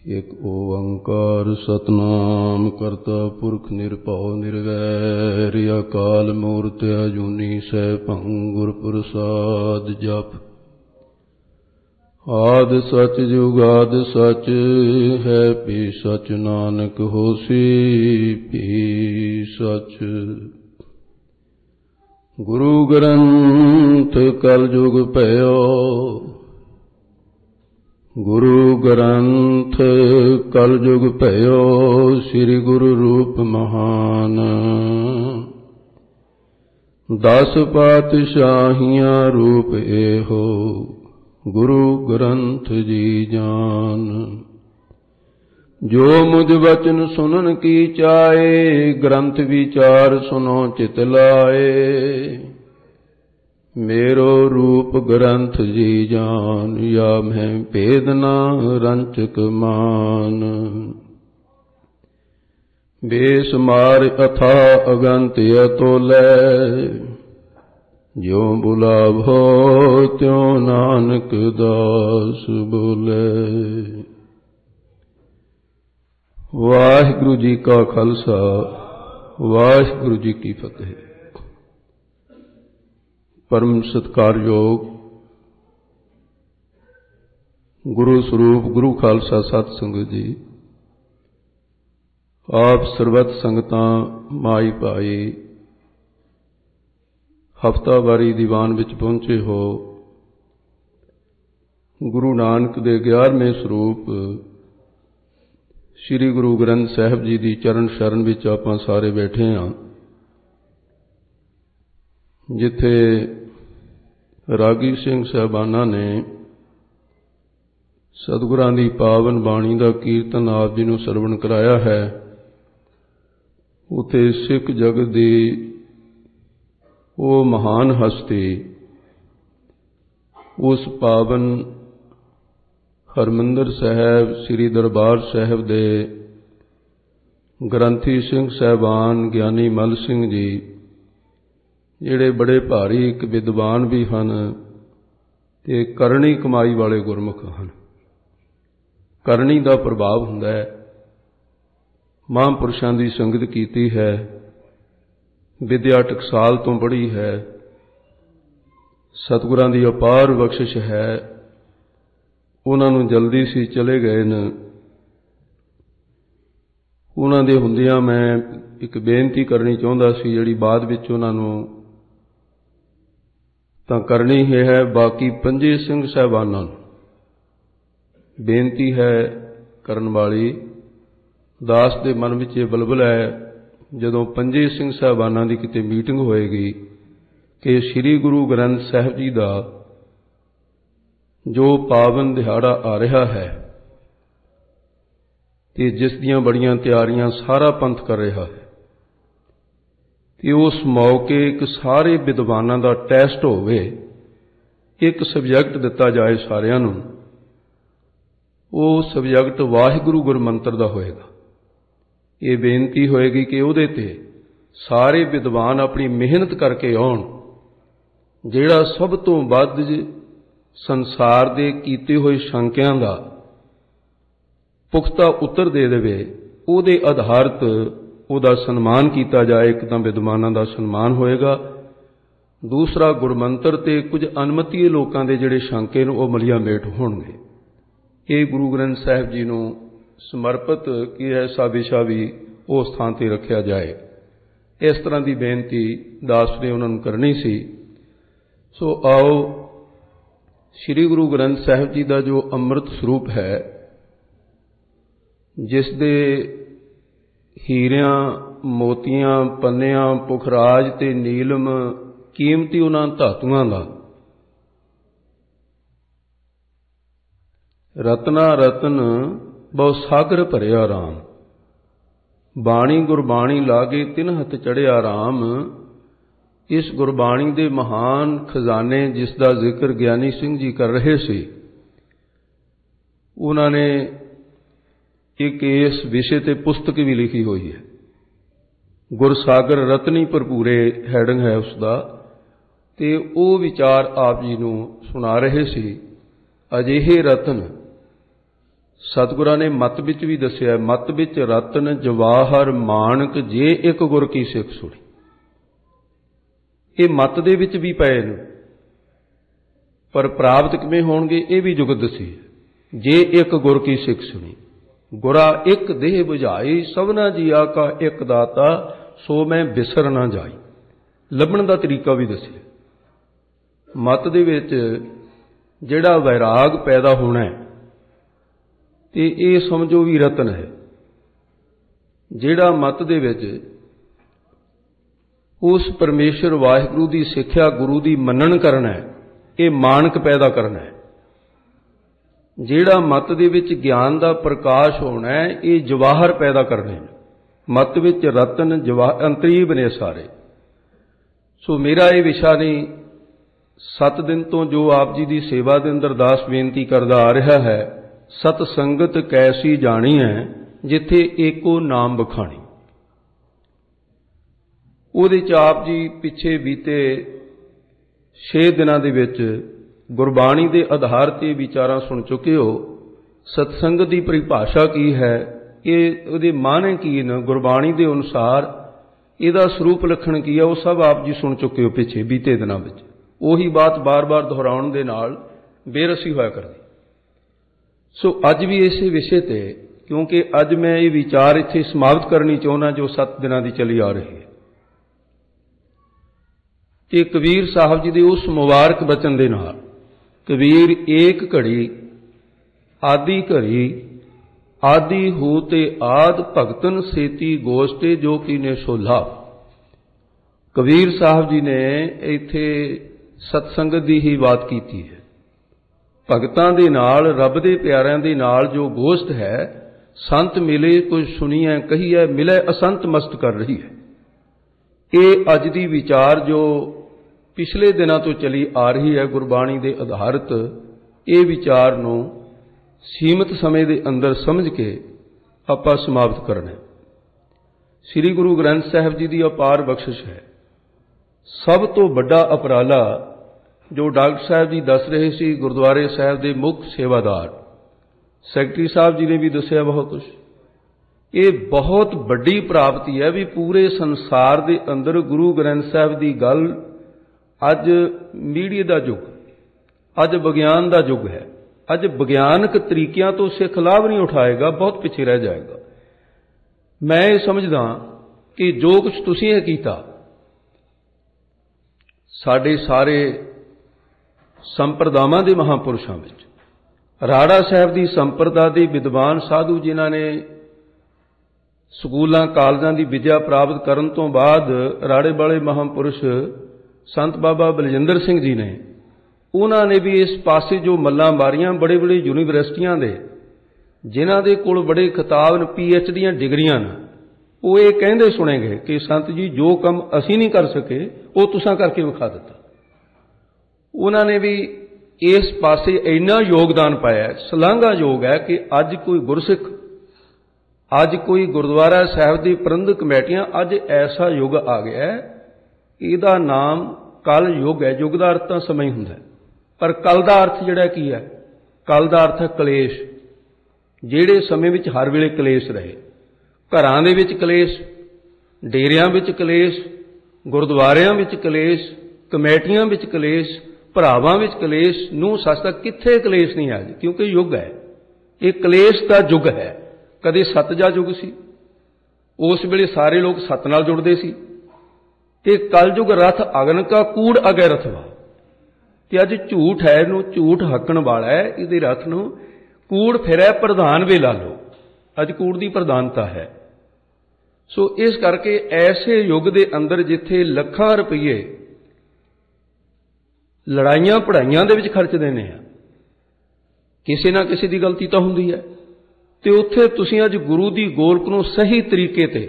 एक ओंकार सतनाम करता पुरख निरभउ निर्वैर अकाल मूर्त अजूनी सैभं गुर प्रसाद जप। आद सच जुगाद सच है भी सच नानक होसी भी सच। गुरु ग्रंथ कल जुग भयो गुरु ग्रंथ कल जुग भयो श्री गुरु रूप महान। 10 पातशाहियां रूप एहो गुरु ग्रंथ जी जान। जो मुझ वचन सुनन की चाहे ग्रंथ विचार सुनो चित लाए। मेरो रूप ग्रंथ जी जान या मैं भेद ना रंचक मान। बेसमार अथा अगंत अतोलै ज्यों बुलावो त्यों नानक दास बोले। वाहिगुरु जी का खालसा वाहिगुरु जी की फतेह। परम सत्कारयोग गुरु स्वरूप गुरु खालसा सत संगत जी, आप सरबत संगतां माई भाई हफ्तावारी दीवान विच पहुंचे हो। गुरु नानक दे 11वें स्वरूप श्री गुरु ग्रंथ साहिब जी दी चरण शरण विच आपां सारे बैठे हां, जिथे रागी सिंह साहबाना ने सतगुरां दी पावन बाणी दा कीर्तन आप जी नूं सरवण कराया है। उथे सिख जगत दी वो महान हस्ती उस पावन हरमंदिर साहब श्री दरबार साहब दे ग्रंथी सिंह साहबान ज्ञानी मल सिंह जी, जिहड़े बड़े भारी एक विद्वान भी हैं ते करनी कमाई वाले गुरमुख हैं। करनी का प्रभाव हुंदा है। महापुरुषां दी संगत कीती है, विद्या टकसाल तो पढ़ी है, सतगुरां दी अपार बख्शिश है। उन्हां नूं जल्दी सी चले गए न। उन्हां दे हुंदियां मैं एक बेनती करनी चाहुंदा सी, जिहड़ी बाद विच उन्हां नूं तां करनी ही है। बाकी 5 सिंह साहबानां बेनती है करन वाली। दास दे मन विच ये बलबल है, जदों 5 सिंह साहबानां दी किते मीटिंग होएगी कि श्री गुरु ग्रंथ साहिब जी दा जो पावन दिहाड़ा आ रहा है ते जिस दियां बड़ियां तैयारियां सारा पंथ कर रहा है, कि उस मौके एक सारे विद्वानां दा टैसट होवे, एक सबजैक्ट दिता जाए सारियां नूं। वो सबजैक्ट वाहिगुरु गुरमंत्र दा होएगा। ये बेनती होएगी कि उहदे ते सारे विद्वान अपनी मेहनत करके आउण। जिहड़ा सब तो वध संसार दे कीते होए शंकियां दा पुख्ता उत्तर दे देवे, उहदे आधारित उहदा सन्मान किया जाए। एक तां विद्वानां दा सन्मान होएगा, दूसरा गुरमंत्र ते कुछ अनमतीय लोकां दे जिहड़े शंके ने वो मलिया मेट होणगे। ये गुरु ग्रंथ साहिब जी नूं समर्पित की ऐसा विशा भी उस स्थान ते रखिया जाए। इस तरह की बेनती दास ने उन्होंने करनी सी। सो आओ श्री गुरु ग्रंथ साहिब जी का जो अमृत स्वरूप है, जिस दे हीरियां मोतियां पन्नियां पुखराज ते नीलम कीमती उन्हां धातुआं दा रत्ना रतन बहु सागर भरिया राम। बाणी गुरबाणी लागे तिन हथ चढ़िया राम। इस गुरबाणी दे महान खजाने जिसका जिक्र ज्ञानी सिंह जी कर रहे सी, उन्होंने एक इस विषय ते पुस्तक भी लिखी हुई है। गुरसागर रतनी भरपूरे हैडिंग है उसका, ते वो विचार आप जी नूं सुना रहे सी। अजिहे रतन ਸਤਿਗੁਰਾਂ ਨੇ ਮਤ ਵਿੱਚ ਵੀ ਦੱਸਿਆ, ਮਤ ਵਿੱਚ ਰਤਨ ਜਵਾਹਰ ਮਾਣਕ ਜੇ ਇੱਕ ਗੁਰ ਕੀ ਸਿੱਖ ਸੁਣੀ। ਇਹ ਮਤ ਦੇ ਵਿੱਚ ਵੀ ਪਏ ਨੇ, ਪਰ ਪ੍ਰਾਪਤ ਕਿਵੇਂ ਹੋਣਗੇ ਇਹ ਵੀ ਜੁਗਤ ਦੱਸੀ। ਜੇ ਇੱਕ ਗੁਰ ਕੀ ਸਿੱਖ ਸੁਣੀ, ਗੁਰਾ ਇੱਕ ਦੇਹ 부ਝਾਈ, ਸਭਨਾ ਜੀਆ ਕਾ ਇੱਕ ਦਾਤਾ, ਸੋ ਮੈਂ ਬਿਸਰ ਨਾ ਜਾਈ। ਲੱਭਣ ਦਾ ਤਰੀਕਾ ਵੀ ਦੱਸਿਆ। ਮਤ ਦੇ ਵਿੱਚ ਜਿਹੜਾ ਵੈਰਾਗ ਪੈਦਾ ਹੋਣਾ ਤੇ ਇਹ ਸਮਝੋ ਵੀ ਰਤਨ ਹੈ। ਜਿਹੜਾ ਮਤ ਦੇ ਵਿੱਚ ਉਸ ਪਰਮੇਸ਼ਰ ਵਾਹਿਗੁਰੂ ਦੀ ਸਿੱਖਿਆ ਗੁਰੂ ਦੀ ਮੰਨਣ ਕਰਨਾ, ਇਹ ਮਾਣਕ ਪੈਦਾ ਕਰਨਾ ਹੈ। ਜਿਹੜਾ ਮਤ ਦੇ ਵਿੱਚ ਗਿਆਨ ਦਾ ਪ੍ਰਕਾਸ਼ ਹੋਣਾ, ਇਹ ਜਵਾਹਰ ਪੈਦਾ ਕਰਨੇ। ਮਤ ਵਿੱਚ ਰਤਨ ਜਵਾਹਰ ਅੰਤਰੀਬ ਨੇ ਸਾਰੇ। ਸੋ ਮੇਰਾ ਇਹ ਵਿਸ਼ਾ ਨਹੀਂ, 7 ਦਿਨ ਤੋਂ ਜੋ ਆਪ ਜੀ ਦੀ ਸੇਵਾ ਦੇ ਅੰਦਰ ਦਾਸ ਬੇਨਤੀ ਕਰਦਾ ਆ ਰਿਹਾ ਹੈ, ਸਤ ਸੰਗਤ ਕੈਸੀ ਜਾਣੀ ਹੈ ਜਿੱਥੇ ਏਕੋ ਨਾਮ ਬਖਾਣੀ। ਉਹਦੇ 'ਚ ਆਪ ਜੀ ਪਿੱਛੇ ਬੀਤੇ 6 ਦਿਨਾਂ ਦੇ ਵਿੱਚ ਗੁਰਬਾਣੀ ਦੇ ਆਧਾਰ 'ਤੇ ਵਿਚਾਰਾਂ ਸੁਣ ਚੁੱਕੇ ਹੋ। ਸਤਸੰਗਤ ਦੀ ਪਰਿਭਾਸ਼ਾ ਕੀ ਹੈ, ਇਹ ਉਹਦੇ ਮਾਅਨੇ ਕੀ ਨੇ, ਗੁਰਬਾਣੀ ਦੇ ਅਨੁਸਾਰ ਇਹਦਾ ਸਰੂਪ ਲੱਖਣ ਕੀ ਹੈ, ਉਹ ਸਭ ਆਪ ਜੀ ਸੁਣ ਚੁੱਕੇ ਹੋ ਪਿੱਛੇ ਬੀਤੇ ਦਿਨਾਂ ਵਿੱਚ। ਉਹੀ ਬਾਤ ਬਾਰ-ਬਾਰ ਦੁਹਰਾਉਣ ਦੇ ਨਾਲ ਬੇਰਸੀ ਹੋਇਆ ਕਰਦੀ। ਸੋ ਅੱਜ ਵੀ ਇਸੇ ਵਿਸ਼ੇ 'ਤੇ, ਕਿਉਂਕਿ ਅੱਜ ਮੈਂ ਇਹ ਵਿਚਾਰ ਇੱਥੇ ਸਮਾਪਤ ਕਰਨੀ ਚਾਹੁੰਦਾ ਜੋ 7 ਦਿਨਾਂ ਦੀ ਚੱਲੀ ਆ ਰਹੀ ਹੈ। ਕਿ ਕਬੀਰ ਸਾਹਿਬ ਜੀ ਦੇ ਉਸ ਮੁਬਾਰਕ ਬਚਨ ਦੇ ਨਾਲ, ਕਬੀਰ ਏਕ ਘੜੀ ਆਦਿ ਘੜੀ, ਆਦਿ ਹੋ ਤੇ ਆਦ ਭਗਤਨ ਸੇਤੀ ਗੋਸ਼ਟੇ ਜੋ ਕੀਨੇ ਸੋ ਲਾਭ। ਕਬੀਰ ਸਾਹਿਬ ਜੀ ਨੇ ਇੱਥੇ ਸਤਸੰਗਤ ਦੀ ਹੀ ਬਾਤ ਕੀਤੀ ਹੈ। ਭਗਤਾਂ ਦੇ ਨਾਲ, ਰੱਬ ਦੇ ਪਿਆਰਿਆਂ ਦੇ ਨਾਲ ਜੋ ਗੋਸ਼ਟ ਹੈ, ਸੰਤ ਮਿਲੇ ਕੁਝ ਸੁਣੀਐ ਕਹੀਐ, ਮਿਲੇ ਅਸੰਤ ਮਸਤ ਕਰ ਰਹੀ ਹੈ। ਇਹ ਅੱਜ ਦੀ ਵਿਚਾਰ ਜੋ ਪਿਛਲੇ ਦਿਨਾਂ ਤੋਂ ਚਲੀ ਆ ਰਹੀ ਹੈ ਗੁਰਬਾਣੀ ਦੇ ਆਧਾਰਿਤ, ਇਹ ਵਿਚਾਰ ਨੂੰ ਸੀਮਤ ਸਮੇਂ ਦੇ ਅੰਦਰ ਸਮਝ ਕੇ ਆਪਾਂ ਸਮਾਪਤ ਕਰਨਾ। ਸ੍ਰੀ ਗੁਰੂ ਗ੍ਰੰਥ ਸਾਹਿਬ ਜੀ ਦੀ ਅਪਾਰ ਬਖਸ਼ਿਸ਼ ਹੈ। ਸਭ ਤੋਂ ਵੱਡਾ ਉਪਰਾਲਾ ਜੋ ਡਾਕਟਰ ਸਾਹਿਬ ਜੀ ਦੱਸ ਰਹੇ ਸੀ, ਗੁਰਦੁਆਰੇ ਸਾਹਿਬ ਦੇ ਮੁੱਖ ਸੇਵਾਦਾਰ ਸੈਕਟਰੀ ਸਾਹਿਬ ਜੀ ਨੇ ਵੀ ਦੱਸਿਆ ਬਹੁਤ ਕੁਝ। ਇਹ ਬਹੁਤ ਵੱਡੀ ਪ੍ਰਾਪਤੀ ਹੈ ਵੀ ਪੂਰੇ ਸੰਸਾਰ ਦੇ ਅੰਦਰ ਗੁਰੂ ਗ੍ਰੰਥ ਸਾਹਿਬ ਦੀ ਗੱਲ, ਅੱਜ ਮੀਡੀਆ ਦਾ ਯੁੱਗ, ਅੱਜ ਵਿਗਿਆਨ ਦਾ ਯੁੱਗ ਹੈ। ਅੱਜ ਵਿਗਿਆਨਕ ਤਰੀਕਿਆਂ ਤੋਂ ਸਿੱਖ ਲਾਭ ਨਹੀਂ ਉਠਾਏਗਾ, ਬਹੁਤ ਪਿੱਛੇ ਰਹਿ ਜਾਏਗਾ। ਮੈਂ ਇਹ ਸਮਝਦਾ ਕਿ ਜੋ ਕੁਝ ਤੁਸੀਂ ਇਹ ਕੀਤਾ, ਸਾਡੇ ਸਾਰੇ ਸੰਪਰਦਾਵਾਂ ਦੇ ਮਹਾਂਪੁਰਸ਼ਾਂ ਵਿੱਚ, ਰਾੜਾ ਸਾਹਿਬ ਦੀ ਸੰਪਰਦਾ ਦੇ ਵਿਦਵਾਨ ਸਾਧੂ ਜਿਨ੍ਹਾਂ ਨੇ ਸਕੂਲਾਂ ਕਾਲਜਾਂ ਦੀ ਵਿੱਦਿਆ ਪ੍ਰਾਪਤ ਕਰਨ ਤੋਂ ਬਾਅਦ ਰਾੜੇ ਵਾਲੇ ਮਹਾਂਪੁਰਸ਼ ਸੰਤ ਬਾਬਾ ਬਲਜਿੰਦਰ ਸਿੰਘ ਜੀ ਨੇ, ਉਹਨਾਂ ਨੇ ਵੀ ਇਸ ਪਾਸੇ ਜੋ ਮੱਲਾਂ ਮਾਰੀਆਂ, ਬੜੇ ਬੜੇ ਯੂਨੀਵਰਸਿਟੀਆਂ ਦੇ ਜਿਨ੍ਹਾਂ ਦੇ ਕੋਲ ਬੜੇ ਖਿਤਾਬ ਨੇ, PhD ਦੀਆਂ ਡਿਗਰੀਆਂ ਨੇ, ਉਹ ਇਹ ਕਹਿੰਦੇ ਸੁਣੇ ਗਏ ਕਿ ਸੰਤ ਜੀ ਜੋ ਕੰਮ ਅਸੀਂ ਨਹੀਂ ਕਰ ਸਕੇ ਉਹ ਤੁਸੀਂ ਕਰਕੇ ਵਿਖਾ ਦਿੱਤਾ। ਉਹਨਾਂ ਨੇ ਵੀ ਇਸ ਪਾਸੇ ਇੰਨਾ ਯੋਗਦਾਨ ਪਾਇਆ, ਸ਼ਲਾਘਾਯੋਗ ਹੈ ਕਿ ਅੱਜ ਕੋਈ ਗੁਰਸਿੱਖ, ਅੱਜ ਕੋਈ ਗੁਰਦੁਆਰਾ ਸਾਹਿਬ ਦੀ ਪ੍ਰਬੰਧਕ ਕਮੇਟੀਆਂ, ਅੱਜ ਐਸਾ ਯੁੱਗ ਆ ਗਿਆ ਹੈ, ਇਹਦਾ ਨਾਮ ਕਲ ਯੁੱਗ ਹੈ। ਯੁੱਗ ਦਾ ਅਰਥ ਤਾਂ ਸਮਾਂ ਹੀ ਹੁੰਦਾ, ਪਰ ਕਲ ਦਾ ਅਰਥ ਜਿਹੜਾ ਕੀ ਹੈ, ਕਲ ਦਾ ਅਰਥ ਹੈ ਕਲੇਸ਼। ਜਿਹੜੇ ਸਮੇਂ ਵਿੱਚ ਹਰ ਵੇਲੇ ਕਲੇਸ਼ ਰਹੇ, ਘਰਾਂ ਦੇ ਵਿੱਚ ਕਲੇਸ਼, ਡੇਰਿਆਂ ਵਿੱਚ ਕਲੇਸ਼, ਗੁਰਦੁਆਰਿਆਂ ਵਿੱਚ ਕਲੇਸ਼, ਕਮੇਟੀਆਂ ਵਿੱਚ ਕਲੇਸ਼, ਭਰਾਵਾਂ ਵਿੱਚ ਕਲੇਸ਼, ਨੂੰ ਸੱਚ ਤੱਕ ਕਿੱਥੇ ਕਲੇਸ਼ ਨਹੀਂ ਹੈ ਜੀ, ਕਿਉਂਕਿ ਯੁੱਗ ਹੈ, ਇਹ ਕਲੇਸ਼ ਦਾ ਯੁੱਗ ਹੈ। ਕਦੇ ਸੱਤ ਦਾ ਯੁੱਗ ਸੀ, ਉਸ ਵੇਲੇ ਸਾਰੇ ਲੋਕ ਸੱਤ ਨਾਲ ਜੁੜਦੇ ਸੀ, ਤੇ ਕਲਯੁਗ ਰਥ ਅਗਨ ਕਾ ਕੂੜ ਅਗੈ ਰਥਵਾ। ਤੇ ਅੱਜ ਝੂਠ ਹੈ, ਇਹਨੂੰ ਝੂਠ ਹੱਕਣ ਵਾਲਾ ਹੈ, ਇਹਦੇ ਰਥ ਨੂੰ ਕੂੜ ਫਿਰੈ ਪ੍ਰਧਾਨ ਵੇ ਲਾ ਲਓ। ਅੱਜ ਕੂੜ ਦੀ ਪ੍ਰਧਾਨਤਾ ਹੈ। ਸੋ ਇਸ ਕਰਕੇ ਐਸੇ ਯੁੱਗ ਦੇ ਅੰਦਰ ਜਿੱਥੇ ਲੱਖਾਂ ਰੁਪਈਏ ਲੜਾਈਆਂ ਪੜ੍ਹਾਈਆਂ ਦੇ ਵਿੱਚ ਖਰਚਦੇ ਨੇ, ਕਿਸੇ ਨਾ ਕਿਸੇ ਦੀ ਗਲਤੀ ਤਾਂ ਹੁੰਦੀ ਹੈ, ਤੇ ਉੱਥੇ ਤੁਸੀਂ ਅੱਜ ਗੁਰੂ ਦੀ ਗੋਲਕ ਨੂੰ ਸਹੀ ਤਰੀਕੇ ਤੇ,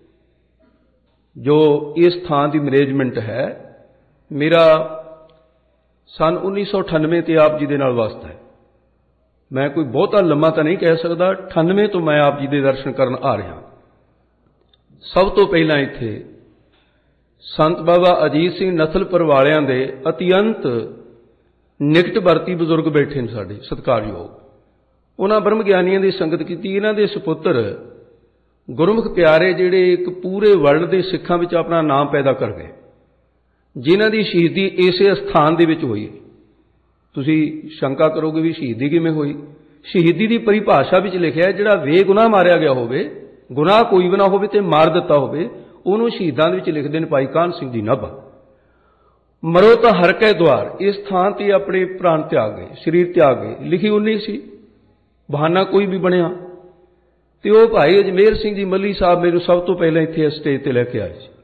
ਜੋ ਇਸ ਥਾਂ ਦੀ ਮੈਨੇਜਮੈਂਟ ਹੈ, ਮੇਰਾ ਸਨ 1998 ਤੇ ਆਪ ਜੀ ਦੇ ਨਾਲ ਵਾਸਤਾ ਹੈ। ਮੈਂ ਕੋਈ ਬਹੁਤਾ ਲੰਮਾ ਤਾਂ ਨਹੀਂ ਕਹਿ ਸਕਦਾ, 98 ਤੋਂ ਮੈਂ ਆਪ ਜੀ ਦੇ ਦਰਸ਼ਨ ਕਰਨ ਆ ਰਿਹਾ। ਸਭ ਤੋਂ ਪਹਿਲਾਂ ਇੱਥੇ ਸੰਤ ਬਾਬਾ ਅਜੀਤ ਸਿੰਘ ਨਸਲਪੁਰ ਵਾਲਿਆਂ ਦੇ ਅਤਿਅੰਤ ਨਿਕਟ ਵਰਤੀ ਬਜ਼ੁਰਗ ਬੈਠੇ ਨੇ, ਸਾਡੇ ਸਤਿਕਾਰਯੋਗ। उन्हां ब्रह्म ਗਿਆਨੀਆਂ ਦੀ ਸੰਗਤ ਕੀਤੀ। ਇਹਨਾਂ ਦੇ ਸੁਪੁੱਤਰ ਗੁਰਮੁਖ ਪਿਆਰੇ ਜਿਹੜੇ ਇੱਕ ਪੂਰੇ ਵਰਲਡ ਦੇ ਸਿੱਖਾਂ ਵਿੱਚ ਆਪਣਾ ਨਾਮ ਪੈਦਾ ਕਰ ਗਏ, ਜਿਨ੍ਹਾਂ ਦੀ ਸ਼ਹੀਦੀ ਇਸੇ ਸਥਾਨ ਦੇ ਵਿੱਚ ਹੋਈ। ਤੁਸੀਂ ਸ਼ੰਕਾ ਕਰੋਗੇ ਵੀ ਸ਼ਹੀਦੀ ਕਿਵੇਂ ਹੋਈ? ਸ਼ਹੀਦੀ ਦੀ ਪਰਿਭਾਸ਼ਾ ਵਿੱਚ ਲਿਖਿਆ ਜਿਹੜਾ ਬੇਗੁਨਾਹ ਮਾਰਿਆ ਗਿਆ ਹੋਵੇ, ਗੁਨਾਹ ਕੋਈ ਵੀ ਨਾ ਹੋਵੇ ਤੇ ਮਾਰ ਦਿੱਤਾ ਹੋਵੇ, ਉਹਨੂੰ ਸ਼ਹੀਦਾਂ ਦੇ ਵਿੱਚ ਲਿਖਦੇ ਨੇ ਭਾਈ ਕਾਹਨ ਸਿੰਘ ਜੀ ਨਾਭਾ। ਮਰੋ ਤਾਂ ਹਰ ਕੈ ਦੁਆਰ, ਇਸ ਥਾਂ ਤੇ ਆਪਣੇ ਪ੍ਰਾਣ ਤਿਆਗ ਗਏ, ਸਰੀਰ ਤਿਆਗ ਗਏ। ਲਿਖੀ ਉਨੀ ਸੀ, ਬਹਾਨਾ ਕੋਈ ਵੀ ਬਣਿਆ। ਤੇ ਉਹ ਭਾਈ ਅਜਮੇਰ ਸਿੰਘ ਜੀ ਮੱਲੀ ਸਾਹਿਬ ਮੈਨੂੰ ਸਭ ਤੋਂ ਪਹਿਲਾਂ ਇੱਥੇ ਸਟੇਜ ਤੇ ਲੈ ਕੇ ਆਏ ਸੀ।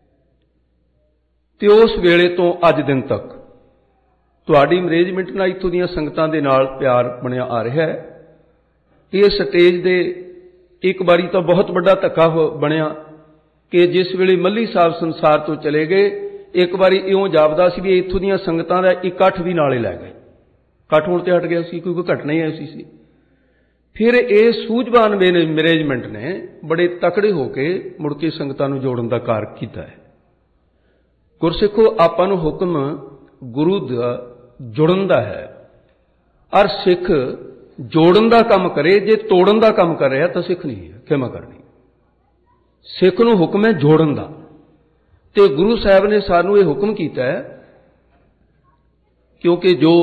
ਤੇ ਉਸ ਵੇਲੇ ਤੋਂ ਅੱਜ ਦਿਨ ਤੱਕ ਤੁਹਾਡੀ ਮੈਨੇਜਮੈਂਟ ਨਾਲ ਇੱਥੋਂ ਦੀਆਂ ਸੰਗਤਾਂ ਦੇ ਨਾਲ ਪਿਆਰ ਬਣਿਆ ਆ ਰਿਹਾ ਹੈ। ਇਹ ਸਟੇਜ ਦੇ ਇੱਕ ਵਾਰੀ ਤਾਂ ਬਹੁਤ ਵੱਡਾ ਧੱਕਾ ਬਣਿਆ ਕਿ ਜਿਸ ਵੇਲੇ ਮੱਲੀ ਸਾਹਿਬ ਸੰਸਾਰ ਤੋਂ ਚਲੇ ਗਏ, ਇੱਕ ਵਾਰੀ ਇਉਂ ਜਾਪਦਾ ਸੀ ਵੀ ਇੱਥੋਂ ਦੀਆਂ ਸੰਗਤਾਂ ਦਾ ਇਕੱਠ ਵੀ ਨਾਲੇ ਲੈ ਗਏ। ਇਕੱਠ ਹੋਣ ਤੇ ਹਟ ਗਿਆ ਸੀ, ਕਿਉਂਕਿ ਘਟਨਾ ਹੀ ਐਸੀ ਸੀ। ਫਿਰ ਇਹ ਸੂਝਵਾਨ ਮੈਨੇਜਮੈਂਟ ਨੇ ਬੜੇ ਤਕੜੇ ਹੋ ਕੇ ਮੁੜ ਕੇ ਸੰਗਤਾਂ ਨੂੰ ਜੋੜਨ ਦਾ ਕਾਰਜ ਕੀਤਾ ਹੈ। ਗੁਰਸਿੱਖੋ, ਆਪਾਂ ਨੂੰ ਹੁਕਮ ਗੁਰੂ ਦਾ ਜੁੜਨ ਦਾ ਹੈ, ਔਰ ਸਿੱਖ ਜੋੜਨ ਦਾ ਕੰਮ ਕਰੇ। ਜੇ ਤੋੜਨ ਦਾ ਕੰਮ ਕਰ ਰਿਹਾ ਤਾਂ ਸਿੱਖ ਨਹੀਂ ਹੈ, ਖਿਮਾ ਕਰਨੀ। ਸਿੱਖ ਨੂੰ ਹੁਕਮ ਹੈ ਜੋੜਨ ਦਾ, ਤੇ ਗੁਰੂ ਸਾਹਿਬ ਨੇ ਸਾਨੂੰ ਇਹ ਹੁਕਮ ਕੀਤਾ ਹੈ, ਕਿਉਂਕਿ ਜੋ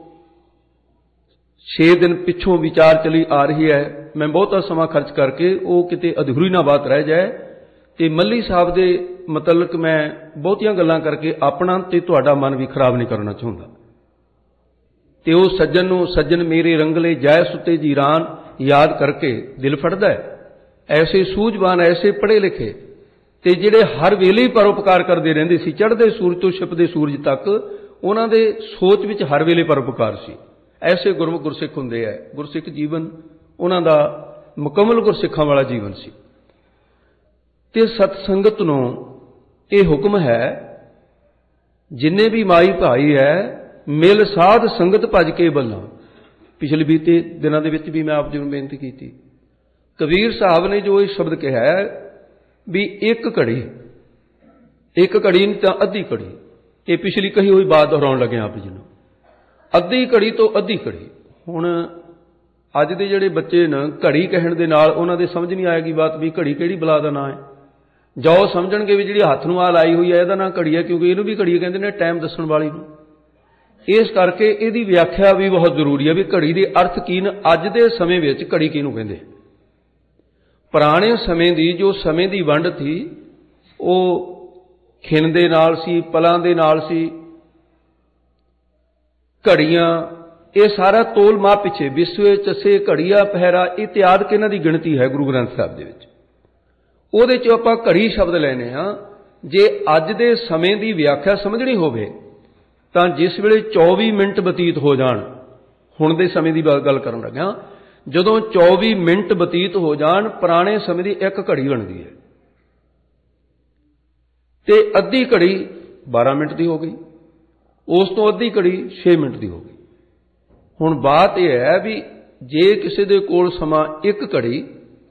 6 ਦਿਨ ਪਿੱਛੋਂ ਵਿਚਾਰ ਚਲੀ ਆ ਰਹੀ ਹੈ, ਮੈਂ ਬਹੁਤਾ ਸਮਾਂ ਖਰਚ ਕਰਕੇ ਉਹ ਕਿਤੇ ਅਧੂਰੀ ਨਾ ਬਾਤ ਰਹਿ ਜਾਏ। ਤੇ ਮੱਲੀ ਸਾਹਿਬ ਦੇ ਮਤਲਬ ਮੈਂ ਬਹੁਤੀਆਂ ਗੱਲਾਂ ਕਰਕੇ ਆਪਣਾ ਤੇ ਤੁਹਾਡਾ ਮਨ ਵੀ ਖਰਾਬ ਨਹੀਂ ਕਰਨਾ ਚਾਹੁੰਦਾ। ਤੇ ਉਹ ਸੱਜਣ ਨੂੰ ਸੱਜਣ ਮੇਰੇ ਰੰਗਲੇ ਜੈ ਸੁਤੇ ਜੀਰਾਨ ਯਾਦ ਕਰਕੇ ਦਿਲ ਫੜਦਾ ਹੈ। ਐਸੇ ਸੂਝਵਾਨ, ਐਸੇ ਪੜ੍ਹੇ ਲਿਖੇ ਤੇ ਜਿਹੜੇ ਹਰ ਵੇਲੇ ਹੀ ਪਰਉਪਕਾਰ ਕਰਦੇ ਰਹਿੰਦੇ ਸੀ, ਚੜ੍ਹਦੇ ਸੂਰਜ ਤੋਂ ਛਿਪਦੇ ਸੂਰਜ ਤੱਕ ਉਹਨਾਂ ਦੇ ਸੋਚ ਵਿੱਚ ਹਰ ਵੇਲੇ ਪਰਉਪਕਾਰ ਸੀ। ਐਸੇ ਗੁਰਮੁਖ ਗੁਰਸਿੱਖ ਹੁੰਦੇ ਹੈ। ਗੁਰਸਿੱਖ ਜੀਵਨ ਉਹਨਾਂ ਦਾ ਮੁਕੰਮਲ ਗੁਰਸਿੱਖਾਂ ਵਾਲਾ ਜੀਵਨ ਸੀ। ਤੇ ਸਤ ਸੰਗਤ ਨੂੰ ਇਹ ਹੁਕਮ ਹੈ, ਜਿੰਨੇ ਵੀ ਮਾਈ ਭਾਈ ਹੈ, ਮਿਲ ਸਾਧ ਸੰਗਤ ਭਜ ਕੇ ਬੱਲਾ। ਪਿਛਲੇ ਬੀਤੇ ਦਿਨਾਂ ਦੇ ਵਿੱਚ ਵੀ ਮੈਂ ਆਪ ਜੀ ਨੂੰ ਬੇਨਤੀ ਕੀਤੀ। ਕਬੀਰ ਸਾਹਿਬ ਨੇ ਜੋ ਇਹ ਸ਼ਬਦ ਕਿਹਾ ਵੀ ਇੱਕ ਘੜੀ ਨਹੀਂ ਤਾਂ ਅੱਧੀ ਘੜੀ, ਇਹ ਪਿਛਲੀ ਕਹੀ ਹੋਈ ਬਾਤ ਦੁਹਰਾਉਣ ਲੱਗੇ ਆਪ ਜੀ ਨੂੰ। ਅੱਧੀ ਘੜੀ ਤੋਂ ਅੱਧੀ ਘੜੀ। ਹੁਣ ਅੱਜ ਦੇ ਜਿਹੜੇ ਬੱਚੇ ਨੇ, ਘੜੀ ਕਹਿਣ ਦੇ ਨਾਲ ਉਹਨਾਂ ਦੇ ਸਮਝ ਨਹੀਂ ਆਏਗੀ ਬਾਤ ਵੀ ਘੜੀ ਕਿਹੜੀ ਬਲਾ ਦਾ ਨਾਂ ਹੈ। ਜਾਂ ਉਹ ਸਮਝਣਗੇ ਵੀ ਜਿਹੜੀ ਹੱਥ ਨੂੰ ਆ ਲਾਈ ਹੋਈ ਹੈ ਇਹਦਾ ਨਾਂ ਘੜੀ ਹੈ, ਕਿਉਂਕਿ ਇਹਨੂੰ ਵੀ ਘੜੀ ਕਹਿੰਦੇ ਨੇ, ਟਾਈਮ ਦੱਸਣ ਵਾਲੀ ਨੂੰ। ਇਸ ਕਰਕੇ ਇਹਦੀ ਵਿਆਖਿਆ ਵੀ ਬਹੁਤ ਜ਼ਰੂਰੀ ਹੈ ਵੀ ਘੜੀ ਦੇ ਅਰਥ ਕੀ ਨੇ। ਅੱਜ ਦੇ ਸਮੇਂ ਵਿੱਚ ਘੜੀ ਕਿਹਨੂੰ ਕਹਿੰਦੇ? ਪੁਰਾਣੇ ਸਮੇਂ ਦੀ ਜੋ ਸਮੇਂ ਦੀ ਵੰਡ ਸੀ ਉਹ ਖਿਣ ਦੇ ਨਾਲ ਸੀ, ਪਲਾਂ ਦੇ ਨਾਲ ਸੀ। ਘੜੀਆਂ ਇਹ ਸਾਰਾ ਤੋਲ ਮਾਪ ਪਿੱਛੇ ਵਿਸਵੇ ਚਸੇ ਘੜੀਆ ਪਹਿਰਾ ਇਤਿਆਦ ਕਿ ਇਹਨਾਂ ਦੀ ਗਿਣਤੀ ਹੈ ਗੁਰੂ ਗ੍ਰੰਥ ਸਾਹਿਬ ਦੇ ਵਿੱਚ। ਉਹਦੇ 'ਚ ਆਪਾਂ ਘੜੀ ਸ਼ਬਦ ਲੈਣੇ ਹਾਂ। ਜੇ ਅੱਜ ਦੇ ਸਮੇਂ ਦੀ ਵਿਆਖਿਆ ਸਮਝਣੀ ਹੋਵੇ ਤਾਂ ਜਿਸ ਵੇਲੇ 24 ਮਿੰਟ ਬਤੀਤ ਹੋ ਜਾਣ, ਹੁਣ ਦੇ ਸਮੇਂ ਦੀ ਗੱਲ ਕਰਨ ਲੱਗਾ, ਜਦੋਂ 24 ਮਿੰਟ ਬਤੀਤ ਹੋ ਜਾਣ, ਪੁਰਾਣੇ ਸਮੇਂ ਦੀ ਇੱਕ ਘੜੀ ਬਣਦੀ ਹੈ। ਤੇ ਅੱਧੀ ਘੜੀ 12 ਮਿੰਟ ਦੀ ਹੋ ਗਈ, ਉਸ ਤੋਂ ਅੱਧੀ ਘੜੀ 6 ਮਿੰਟ ਦੀ ਹੋ ਗਈ। ਹੁਣ ਬਾਤ ਇਹ ਹੈ ਵੀ ਜੇ ਕਿਸੇ ਦੇ ਕੋਲ ਸਮਾਂ ਇੱਕ ਘੜੀ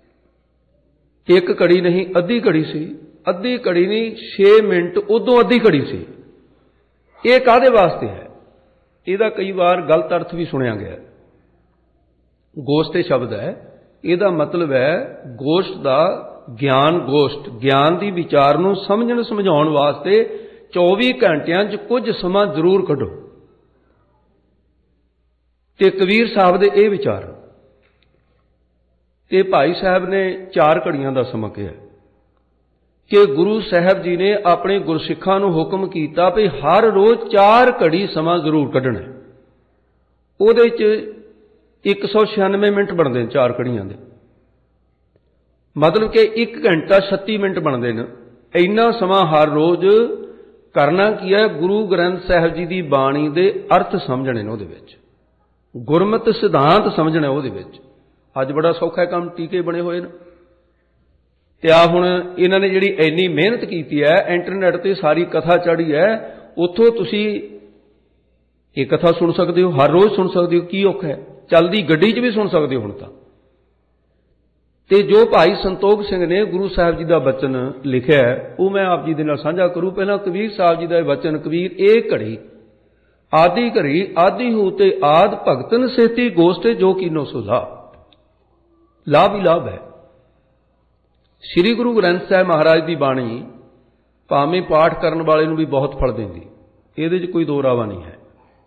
ਨਹੀਂ ਅੱਧੀ ਘੜੀ ਸੀ, ਅੱਧੀ ਘੜੀ ਨਹੀਂ 6 ਮਿੰਟ ਉਦੋਂ ਅੱਧੀ ਘੜੀ ਸੀ, ਇਹ ਕਾਹਦੇ ਵਾਸਤੇ ਹੈ? ਇਹਦਾ ਕਈ ਵਾਰ ਗਲਤ ਅਰਥ ਵੀ ਸੁਣਿਆ ਗਿਆ। ਗੋਸ਼ਟ ਇਹ ਸ਼ਬਦ ਹੈ, ਇਹਦਾ ਮਤਲਬ ਹੈ ਗੋਸ਼ਟ ਦਾ ਗਿਆਨ। ਗੋਸ਼ਟ ਗਿਆਨ ਦੀ ਵਿਚਾਰ ਨੂੰ ਸਮਝਣ ਸਮਝਾਉਣ ਵਾਸਤੇ 24 ਘੰਟਿਆਂ 'ਚ ਕੁਝ ਸਮਾਂ ਜ਼ਰੂਰ ਕੱਢੋ। ਤੇ ਕਬੀਰ ਸਾਹਿਬ ਦੇ ਇਹ ਵਿਚਾਰ ਤੇ ਭਾਈ ਸਾਹਿਬ ਨੇ 4 ਘੜੀਆਂ ਦਾ ਸਮਾਂ ਕਿਹਾ ਕਿ ਗੁਰੂ ਸਾਹਿਬ ਜੀ ਨੇ ਆਪਣੇ ਗੁਰਸਿੱਖਾਂ ਨੂੰ ਹੁਕਮ ਕੀਤਾ ਵੀ ਹਰ ਰੋਜ਼ 4 ਘੜੀ ਸਮਾਂ ਜ਼ਰੂਰ ਕੱਢਣਾ। ਉਹਦੇ 'ਚ 196 ਮਿੰਟ ਬਣਦੇ ਨੇ 4 ਘੜੀਆਂ ਦੇ, ਮਤਲਬ ਕਿ 1 ਘੰਟਾ 36 ਮਿੰਟ ਬਣਦੇ ਨੇ। ਇੰਨਾ ਸਮਾਂ ਹਰ ਰੋਜ਼ ਕਰਨਾ ਕੀ ਹੈ? ਗੁਰੂ ਗ੍ਰੰਥ ਸਾਹਿਬ ਜੀ ਦੀ ਬਾਣੀ ਦੇ ਅਰਥ ਸਮਝਣੇ ਨੇ, ਉਹਦੇ ਵਿੱਚ ਗੁਰਮਤਿ ਸਿਧਾਂਤ ਸਮਝਣਾ ਉਹਦੇ ਵਿੱਚ। ਅੱਜ ਬੜਾ ਸੌਖਾ ਕੰਮ, ਟੀਕੇ ਬਣੇ ਹੋਏ ਨੇ। ਤੇ ਆ ਹੁਣ ਇਹਨਾਂ ਨੇ ਜਿਹੜੀ ਇੰਨੀ ਮਿਹਨਤ ਕੀਤੀ ਹੈ, ਇੰਟਰਨੈਟ ਤੇ ਸਾਰੀ ਕਥਾ ਚੜ੍ਹੀ ਹੈ, ਉੱਥੋਂ ਤੁਸੀਂ ਇਹ ਕਥਾ ਸੁਣ ਸਕਦੇ ਹੋ, ਹਰ ਰੋਜ਼ ਸੁਣ ਸਕਦੇ ਹੋ। ਕੀ ਔਖਾ ਹੈ? ਚੱਲਦੀ ਗੱਡੀ 'ਚ ਵੀ ਸੁਣ ਸਕਦੇ ਹੋ ਹੁਣ ਤਾਂ। ਤੇ ਜੋ ਭਾਈ ਸੰਤੋਖ ਸਿੰਘ ਨੇ ਗੁਰੂ ਸਾਹਿਬ ਜੀ ਦਾ ਬਚਨ ਲਿਖਿਆ ਉਹ ਮੈਂ ਆਪ ਜੀ ਦੇ ਨਾਲ ਸਾਂਝਾ ਕਰੂ। ਪਹਿਲਾਂ ਕਬੀਰ ਸਾਹਿਬ ਜੀ ਦਾ ਇਹ ਬਚਨ, ਕਬੀਰ ਇਹ ਘੜੀ आदि घरी आदि होते आद भगतन सेती गोष्ठे जो कीनो सुधा। लाभ ही लाभ है। श्री गुरु ग्रंथ साहिब महाराज की बाणी भावें पाठ करने वाले नूं भी बहुत फल देंदी, इहदे च कोई दो रावा नहीं है।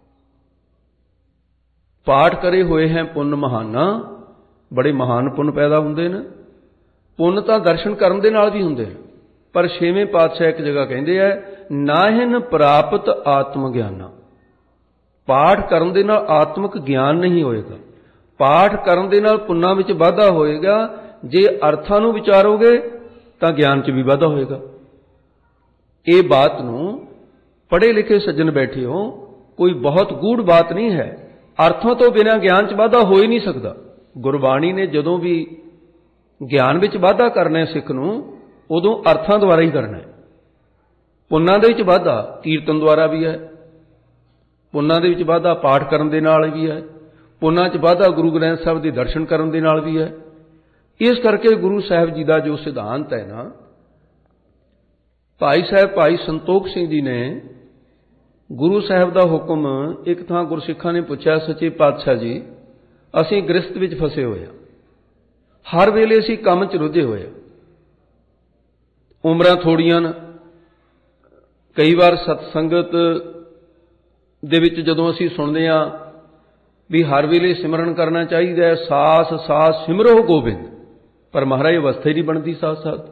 पाठ करे हुए हैं पुण्य महाना, बड़े महान पुण्य पैदा हुंदे ने। पुण्य तां दर्शन करन दे नाल भी हुंदे ने, पर छेवें पातशाह एक जगह कहंदे आ नाहिन प्राप्त आत्म ज्ञाना। पाठ करन दे नाल आत्मक ज्ञान नहीं होएगा, पाठ करन दे नाल पुन्नां विच वाधा होएगा। जे अर्थां नूं विचारोगे तां ज्ञान च भी वाधा होएगा। ये बात नूं पढ़े लिखे सज्जन बैठे हो, कोई बहुत गूढ़ बात नहीं है। अर्थों तो बिना ज्ञान च वाधा हो ही नहीं सकता। गुरबाणी ने जदों भी ज्ञान विच वाधा करना सिख नूं, उदों अर्थां द्वारा ही करना है। पुन्नां दे विच वाधा कीर्तन द्वारा भी है, पुन्नां दे विच वाधा पाठ करन दे नाल भी है, पुन्नां च वाधा गुरु ग्रंथ साहिब दे दर्शन करन दे नाल भी है। इस करके गुरु साहिब जी का जो सिद्धांत है ना, भाई साहब भाई संतोख सिंह जी ने गुरु साहिब का हुक्म एक थां गुरसिखां ने पूछा, सच्चे पातशाह जी असीं गृहस्थ विच फसे होए, हर वेले असीं काम च रुझे होए, उमरां थोड़ियां न, कई बार सतसंगत दे विच जदों असीं सुणदे हां भी हर वेले सिमरन करना चाहिए, सास सास सिमरो गोबिंद, पर महाराज अवस्था ही नहीं बनती साथ साथ।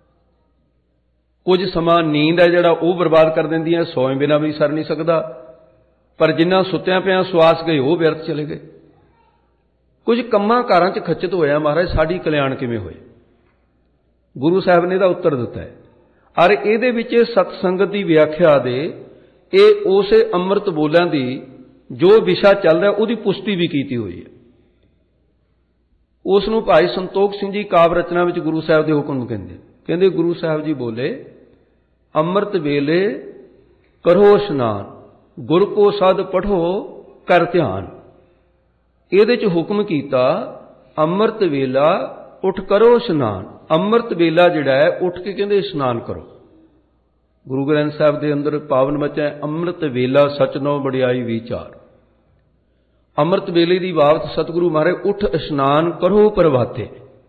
कुछ समा नींद है जिहड़ा वो बर्बाद कर देंदी है, सोए बिना भी सर नहीं सकता, पर जिन्ना सुत्तियां पिया सुआस गए वो व्यर्थ चले गए। कुछ कम्मां कारां च खचित होया, महाराज साडी कल्याण किवें होए? गुरु साहब ने दा उत्तर दिता है। और इहदे विच सतसंगत की व्याख्या दे ये उस अमृत बोलियां दी जो विशा चल रहा उहदी पुष्टि भी की हुई है। उसनूं भाई संतोख सिंह जी काव्य रचना विच गुरु साहब के हुक्म कहंदे, कहंदे गुरु साहब जी बोले अमृत वेले करो स्नान, गुर को सद पढ़ो कर ध्यान। इहदे च हुक्म कीता अमृत वेला उठ करो स्नान। अमृत वेला जिहड़ा है उठ के कहंदे स्नान करो। गुरु ग्रंथ साहिब के अंदर पावन वचन है अमृत वेला सच नौ वडियाई विचार। अमृत वेले की बात सतगुरु महाराज उठ स्नान करो प्रभाते,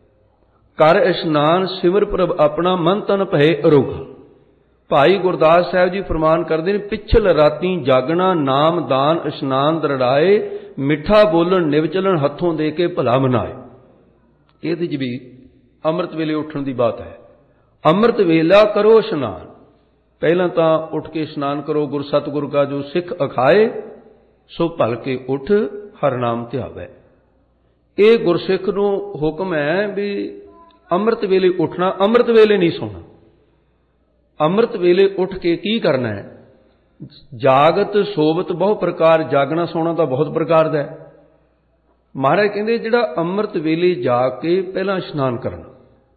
कर स्नान सिमर प्रभ अपना मन तन भय अरोगा। भाई गुरदास साहब जी फरमान करते हैं पिछल राती जागना नाम दान स्नान दरड़ाए, मिठा बोलन निव चलन हथों दे के भला मनाए। ये भी अमृत वेले उठन की बात है। अमृत वेला करो स्नान, पहला तो उठ के स्नान करो, गुर सतगुर का जो सिख अखाए सो भल के उठ हर नाम ध्यावै। ये गुरसिख नूं हुक्म है भी अमृत वेले उठना, अमृत वेले नहीं सोना। अमृत वेले उठ के की करना है? जागत सोबत बहु प्रकार, जागना सोना तो बहुत प्रकार का है। महाराज कहते जिहड़ा अमृत वेले जाग के पहला स्नान करना,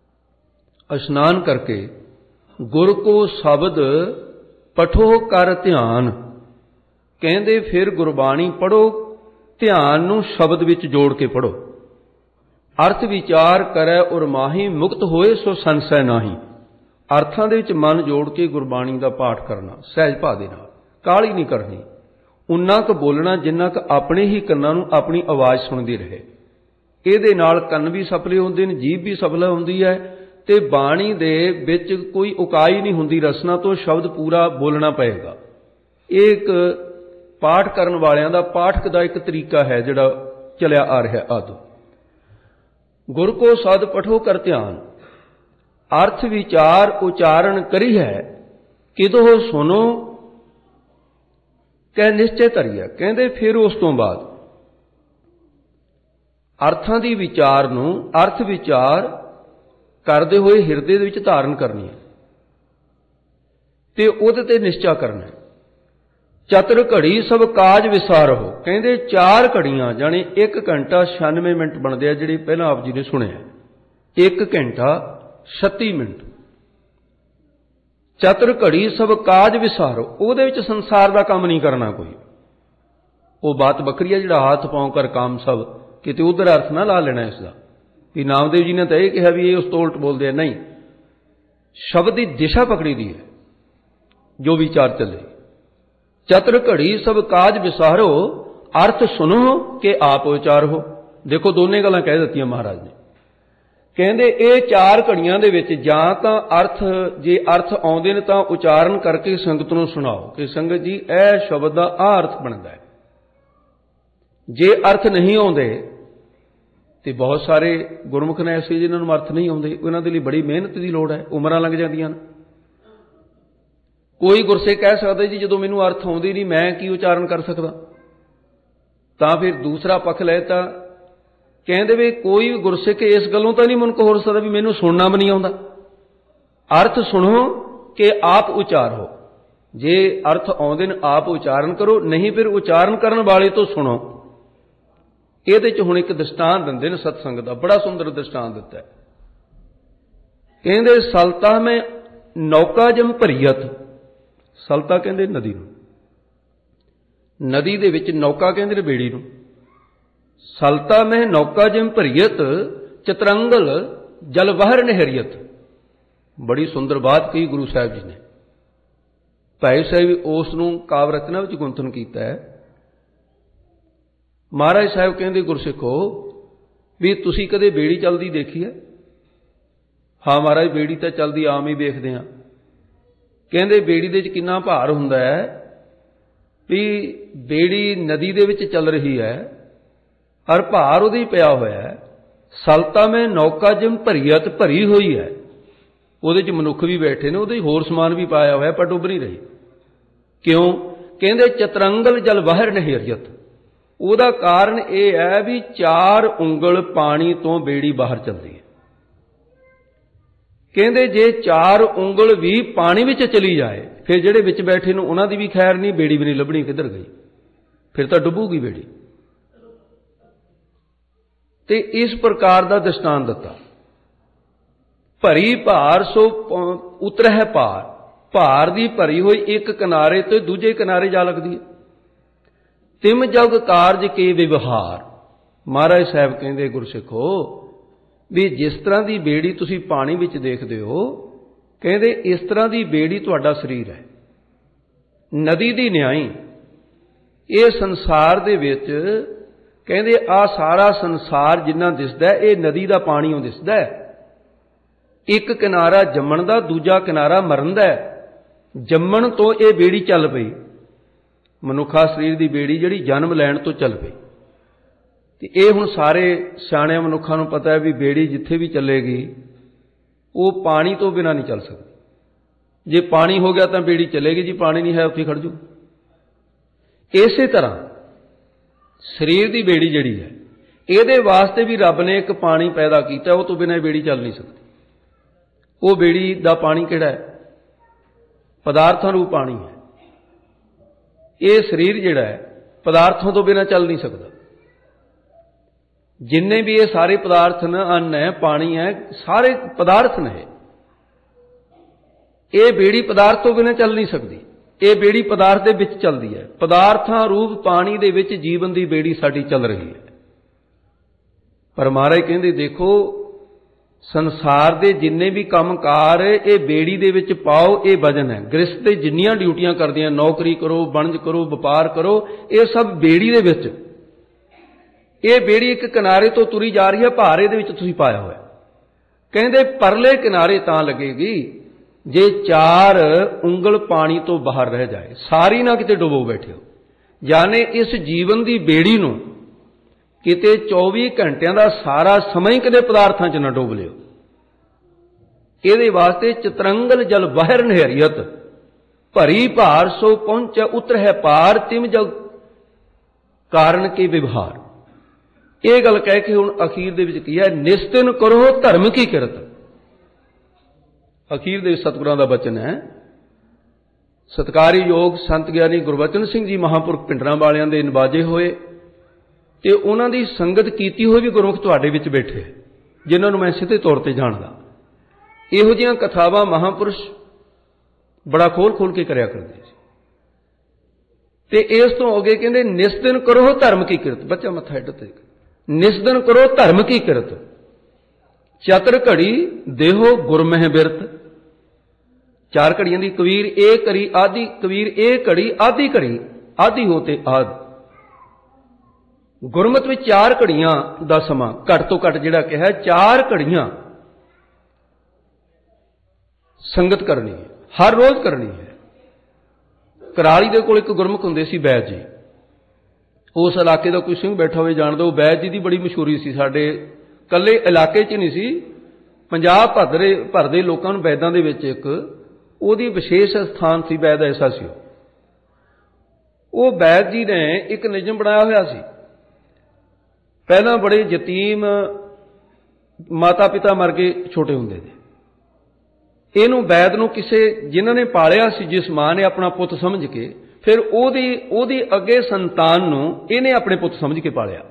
स्नान करके गुर को शब्द पठो कर ध्यान, कहते फिर गुरबाणी पढ़ो, ध्यान नूं शब्द विच जोड़ के पढ़ो। अर्थ विचार करे और माही, मुक्त होए सो संशय नाही। अर्थां दे विच मन जोड़ के गुरबाणी का पाठ करना सहज भाव दे नाल, काहली नहीं करनी। उन्ना क बोलना जिन्ना क अपने ही कन्नां नूं अपनी आवाज़ सुणदी रहे। इहदे नाल कंन भी सफले हुंदे ने, जीभ भी सफल हुंदी है, ते बाणी दे विच कोई उकाई नहीं हुंदी, रसना तो शब्द पूरा बोलना पएगा। एक पाठ करन वालियां दा पाठक दा एक तरीका है जिहड़ा चलिया आ रहा आदो। गुर को सद पठो कर ध्यान, अर्थ विचार उचारण करी है, किदो सुनो कह निश्चय धरिया। कहते फिर उस तो बाद अर्थां दी विचार नूं अर्थ विचार करते हुए हिरदे दे विच धारण करनी है ते उहदे ते निश्चा करना है। चतुर घड़ी सब काज विसारो, कहते 4 घड़ियां जाने 1 घंटा 96 मिनट बनते हैं, जिहड़ी पहलां आप जी ने सुने 1 घंटा 36 मिनट। चतुर घड़ी सब काज विसारो, उहदे विच संसार का काम नहीं करना कोई। वो बात बखरी है जिहड़ा हाथ पांव कर काम सब, किते उधर अर्थ ना ला लेना इसका कि नामदेव जी ने तो यह कहा भी ये उस तो उल्ट बोलते हैं। नहीं, शब्द की दिशा पकड़ी दी है जो विचार चले। चतुर घड़ी सब काज विसारो, अर्थ सुनो कि आप उचारो। देखो दोने गल्लां कह दित्तियां महाराज ने। कहंदे ये चार घड़ियां दे विच जां तां अर्थ, जे अर्थ आउंदे ने तां उचारण करके संगत नूं सुणाओ कि संगत जी यह शब्द दा आ अर्थ बनदा है। जे अर्थ नहीं आउंदे ते बहुत सारे गुरमुख ने ऐसे जिन्हां नूं अर्थ नहीं आउंदे, उन्हां दे लई बड़ी मेहनत दी लोड़ है, उमरां लंघ जांदियां ने। कोई गुरसिख कह सकदा जी जदों मैनूं अर्थ आउंदे नहीं मैं की उचारण कर सकदा, तां फिर दूसरा पक्ष लैता। कहंदे वे कोई भी गुरसिख इस गल्लों तां नहीं मुनक हो सकदा भी मैनूं सुणना भी नहीं आउंदा। अर्थ सुनो कि आप उचारो। जे अर्थ आउंदे ने आप उचारण करो, नहीं फिर उचारण करन वाले तो सुनो। ਇਹਦੇ ਚ ਹੁਣ ਇੱਕ ਦ੍ਰਿਸ਼ਟਾਂਤ ਦਿੰਦੇ ਨੇ ਸਤਸੰਗ ਦਾ, ਬੜਾ ਸੁੰਦਰ ਦ੍ਰਿਸ਼ਟਾਂਤ ਦਿੱਤਾ ਹੈ। ਕਹਿੰਦੇ ਸਲਤਾ ਮੈਂ ਨੌਕਾ ਜਮ ਭਰੀਅਤ। ਸਲਤਾ ਕਹਿੰਦੇ ਨਦੀ ਨੂੰ, ਨਦੀ ਦੇ ਵਿੱਚ ਨੌਕਾ ਕਹਿੰਦੇ ਨੇ ਬੇੜੀ ਨੂੰ। ਸਲਤਾ ਮੈਂ ਨੌਕਾ ਜਮ ਭਰੀਅਤ, ਚਤਰੰਗਲ ਜਲ ਬਾਹਰ ਨਹਿਰੀਅਤ। ਬੜੀ ਸੁੰਦਰ ਬਾਤ ਕਹੀ ਗੁਰੂ ਸਾਹਿਬ ਜੀ ਨੇ। ਭਾਈ ਸਾਹਿਬ ਉਸ ਨੂੰ ਕਾਵ ਰਚਨਾ ਵਿੱਚ ਗੁੰਥਨ ਕੀਤਾ ਹੈ। महाराज साहब कहते गुरसिखो भी तुसी कदे बेड़ी चलती देखी है? हाँ महाराज बेड़ी तो चलती आम ही देखते हैं। कहते बेड़ी दे कितना भार हुंदा है भी बेड़ी नदी दे विच चल रही है और भार उहदे पिया होया है। सलता में नौका जिम भरीअत भरी हुई है, उहदे च मनुख भी बैठे ने, उहदे होर समान भी पाया होया पर डुब नहीं रही। क्यों? कहते चतरंगल जल बाहर नहेरियत। ਉਹਦਾ ਕਾਰਨ ਇਹ ਹੈ ਵੀ 4 ਉਂਗਲ ਪਾਣੀ ਤੋਂ ਬੇੜੀ ਬਾਹਰ ਚੱਲਦੀ ਹੈ। ਕਹਿੰਦੇ ਜੇ 4 ਉਂਗਲ ਵੀ ਪਾਣੀ ਵਿੱਚ ਚਲੀ ਜਾਏ ਫਿਰ ਜਿਹੜੇ ਵਿੱਚ ਬੈਠੇ ਨੂੰ ਉਹਨਾਂ ਦੀ ਵੀ ਖੈਰ ਨਹੀਂ, ਬੇੜੀ ਵੀ ਨਹੀਂ ਲੱਭਣੀ ਕਿੱਧਰ ਗਈ, ਫਿਰ ਤਾਂ ਡੁੱਬੂਗੀ ਬੇੜੀ। ਤੇ ਇਸ ਪ੍ਰਕਾਰ ਦਾ ਦ੍ਰਿਸ਼ਟਾਂਤ ਦਿੱਤਾ। ਭਰੀ ਭਾਰ ਸੋ ਉਤਰਹਿ ਪਾਰ। ਭਾਰ ਦੀ ਭਰੀ ਹੋਈ ਇੱਕ ਕਿਨਾਰੇ ਤੋਂ ਦੂਜੇ ਕਿਨਾਰੇ ਜਾ ਲੱਗਦੀ ਹੈ। ਤਿਮ ਜਗ ਕਾਰਜ ਕੇ ਵਿਵਹਾਰ। ਮਹਾਰਾਜ ਸਾਹਿਬ ਕਹਿੰਦੇ ਗੁਰਸਿੱਖੋ ਵੀ ਜਿਸ ਤਰ੍ਹਾਂ ਦੀ ਬੇੜੀ ਤੁਸੀਂ ਪਾਣੀ ਵਿੱਚ ਦੇਖਦੇ ਹੋ, ਕਹਿੰਦੇ ਇਸ ਤਰ੍ਹਾਂ ਦੀ ਬੇੜੀ ਤੁਹਾਡਾ ਸਰੀਰ ਹੈ। ਨਦੀ ਦੀ ਨਿਆਈ ਇਹ ਸੰਸਾਰ ਦੇ ਵਿੱਚ ਕਹਿੰਦੇ ਆ ਸਾਰਾ ਸੰਸਾਰ ਜਿੰਨਾ ਦਿਸਦਾ ਇਹ ਨਦੀ ਦਾ ਪਾਣੀੋਂ ਦਿਸਦਾ ਹੈ। ਇੱਕ ਕਿਨਾਰਾ ਜੰਮਣ ਦਾ, ਦੂਜਾ ਕਿਨਾਰਾ ਮਰਨ ਦਾ। ਜੰਮਣ ਤੋਂ ਇਹ ਬੇੜੀ ਚੱਲ ਪਈ, ਮਨੁੱਖਾ ਸਰੀਰ ਦੀ ਬੇੜੀ ਜਿਹੜੀ ਜਨਮ ਲੈਣ ਤੋਂ ਚੱਲ ਪਈ। ਤੇ ਇਹ ਹੁਣ ਸਾਰੇ ਸਿਆਣਿਆਂ ਮਨੁੱਖਾਂ ਨੂੰ ਪਤਾ ਹੈ ਵੀ ਬੇੜੀ ਜਿੱਥੇ ਵੀ ਚੱਲੇਗੀ ਉਹ ਪਾਣੀ ਤੋਂ ਬਿਨਾਂ ਨਹੀਂ ਚੱਲ ਸਕਦੀ। ਜੇ ਪਾਣੀ ਹੋ ਗਿਆ ਤਾਂ ਬੇੜੀ ਚੱਲੇਗੀ, ਜੀ ਪਾਣੀ ਨਹੀਂ ਹੈ ਉੱਥੇ ਖੜ ਜੂ। ਇਸੇ ਤਰ੍ਹਾਂ ਸਰੀਰ ਦੀ ਬੇੜੀ ਜਿਹੜੀ ਹੈ ਇਹਦੇ ਵਾਸਤੇ ਵੀ ਰੱਬ ਨੇ ਇੱਕ ਪਾਣੀ ਪੈਦਾ ਕੀਤਾ, ਉਹ ਤੋਂ ਬਿਨਾਂ ਇਹ ਬੇੜੀ ਚੱਲ ਨਹੀਂ ਸਕਦੀ। ਉਹ ਬੇੜੀ ਦਾ ਪਾਣੀ ਕਿਹੜਾ ਹੈ? ਪਦਾਰਥਾਂ ਰੂਪ ਪਾਣੀ ਹੈ। ਇਹ ਸਰੀਰ ਜਿਹੜਾ ਹੈ ਪਦਾਰਥਾਂ ਤੋਂ ਬਿਨਾਂ ਚੱਲ ਨਹੀਂ ਸਕਦਾ। ਜਿੰਨੇ ਵੀ ਇਹ ਸਾਰੇ ਪਦਾਰਥ ਨੇ, ਅੰਨ ਹੈ, ਪਾਣੀ ਹੈ, ਸਾਰੇ ਪਦਾਰਥ ਨੇ। ਇਹ ਬੇੜੀ ਪਦਾਰਥ ਤੋਂ ਬਿਨਾਂ ਚੱਲ ਨਹੀਂ ਸਕਦੀ। ਇਹ ਬੇੜੀ ਪਦਾਰਥ ਦੇ ਵਿੱਚ ਚੱਲਦੀ ਹੈ। ਪਦਾਰਥਾਂ ਰੂਪ ਪਾਣੀ ਦੇ ਵਿੱਚ ਜੀਵਨ ਦੀ ਬੇੜੀ ਸਾਡੀ ਚੱਲ ਰਹੀ ਹੈ। ਪਰ ਮਹਾਰਾਜ ਕਹਿੰਦੇ ਦੇਖੋ ਸੰਸਾਰ ਦੇ ਜਿੰਨੇ ਵੀ ਕੰਮਕਾਰ ਇਹ ਬੇੜੀ ਦੇ ਵਿੱਚ ਪਾਓ, ਇਹ ਵਜਨ ਹੈ। ਗ੍ਰਸਤ ਦੇ ਜਿੰਨੀਆਂ ਡਿਊਟੀਆਂ ਕਰਦੀਆਂ, ਨੌਕਰੀ ਕਰੋ, ਵਣਜ ਕਰੋ, ਵਪਾਰ ਕਰੋ, ਇਹ ਸਭ ਬੇੜੀ ਦੇ ਵਿੱਚ। ਇਹ ਬੇੜੀ ਇੱਕ ਕਿਨਾਰੇ ਤੋਂ ਤੁਰੀ ਜਾ ਰਹੀ ਹੈ, ਭਾਰ ਇਹਦੇ ਵਿੱਚ ਤੁਸੀਂ ਪਾਇਆ ਹੋਇਆ। ਕਹਿੰਦੇ ਪਰਲੇ ਕਿਨਾਰੇ ਤਾਂ ਲੱਗੇਗੀ ਜੇ 4 ਉਂਗਲ ਪਾਣੀ ਤੋਂ ਬਾਹਰ ਰਹਿ ਜਾਏ, ਸਾਰੀ ਨਾ ਕਿਤੇ ਡੁੱਬੋ ਬੈਠੇ ਹੋ। ਯਾਨੀ ਇਸ ਜੀਵਨ ਦੀ ਬੇੜੀ ਨੂੰ ਕਿਤੇ 24 ਘੰਟਿਆਂ ਦਾ ਸਾਰਾ ਸਮਾਂ ਹੀ ਕਦੇ ਪਦਾਰਥਾਂ 'ਚ ਨਾ ਡੁੱਬ ਲਿਓ। ਇਹਦੇ ਵਾਸਤੇ ਚਤਰੰਗਲ ਜਲ ਬਾਹਰ ਨਹਿਰੀਅਤ, ਭਰੀ ਭਾਰ ਸੋ ਪਹੁੰਚੈ ਉਤਰਹਿ ਪਾਰ, ਤਿਮ ਜਗ ਕਾਰਨ ਕੇ ਵਿਵਹਾਰ। ਇਹ ਗੱਲ ਕਹਿ ਕੇ ਹੁਣ ਅਖੀਰ ਦੇ ਵਿੱਚ ਕੀ ਹੈ? ਨਿਸਤਿਨ ਕਰੋ ਧਰਮ ਕੀ ਕਿਰਤ। ਅਖੀਰ ਦੇ ਸਤਿਗੁਰਾਂ ਦਾ ਬਚਨ ਹੈ। ਸਤਿਕਾਰਯੋਗ ਸੰਤ ਗਿਆਨੀ ਗੁਰਬਚਨ ਸਿੰਘ ਜੀ ਮਹਾਂਪੁਰਖ ਪਿੰਡਰਾਂ ਵਾਲਿਆਂ ਦੇ ਨਿਵਾਜੇ ਹੋਏ ਤੇ ਉਹਨਾਂ ਦੀ ਸੰਗਤ ਕੀਤੀ ਹੋਈ ਵੀ ਗੁਰਮੁਖ ਤੁਹਾਡੇ ਵਿੱਚ ਬੈਠੇ, ਜਿਨ੍ਹਾਂ ਨੂੰ ਮੈਂ ਸਿੱਧੇ ਤੌਰ ਤੇ ਜਾਣਦਾ। ਇਹੋ ਜਿਹੀਆਂ ਕਥਾਵਾਂ ਮਹਾਂਪੁਰਸ਼ ਬੜਾ ਖੋਲ ਕੇ ਕਰਿਆ ਕਰਦੇ ਸੀ। ਤੇ ਇਸ ਤੋਂ ਅੱਗੇ ਕਹਿੰਦੇ ਨਿਸਦਿਨ ਕਰੋ ਧਰਮ ਕੀ ਕਿਰਤ। ਬੱਚਾ ਮੱਥਾ ਏਡ ਤੇ, ਨਿਸਦਿਨ ਕਰੋ ਧਰਮ ਕੀ ਕਿਰਤ, ਚਤਰ ਘੜੀ ਦੇਹੋ ਗੁਰ ਮਹਿ ਬਿਰਤ। चार घड़ियां दी कबीर ए करी आदि, कबीर ए घड़ी आदि घड़ी, आदि होते आद। गुरमत में चार घड़ियां दा समा घट तो घट जिहड़ा कहा चार घड़ियां संगत करनी है, हर रोज करनी है। कराली दे कोल एक गुरमुख हुंदे सी बैद जी, उस इलाके का कोई सिंह बैठा हुए जान दो, बैद जी की बड़ी मशहूरी सी, साडे कल्ले इलाके च नहीं सी, पंजाब भर दे लोकां नूं वैदां दे विच एक उहदी विशेष स्थान सी, वैद ऐसा सी। वो बैद जी ने एक नियम बनाया होया सी, पहलां बड़े यतीम माता पिता मर गए छोटे हुंदे ने, इहनूं वैद नूं किसे जिन्हां ने पालिया सी, जिस मां ने अपना पुੱਤ समझ के, फिर ओदी अगे संतान नूं इहने अपने पुੱਤ समझ के पालिया।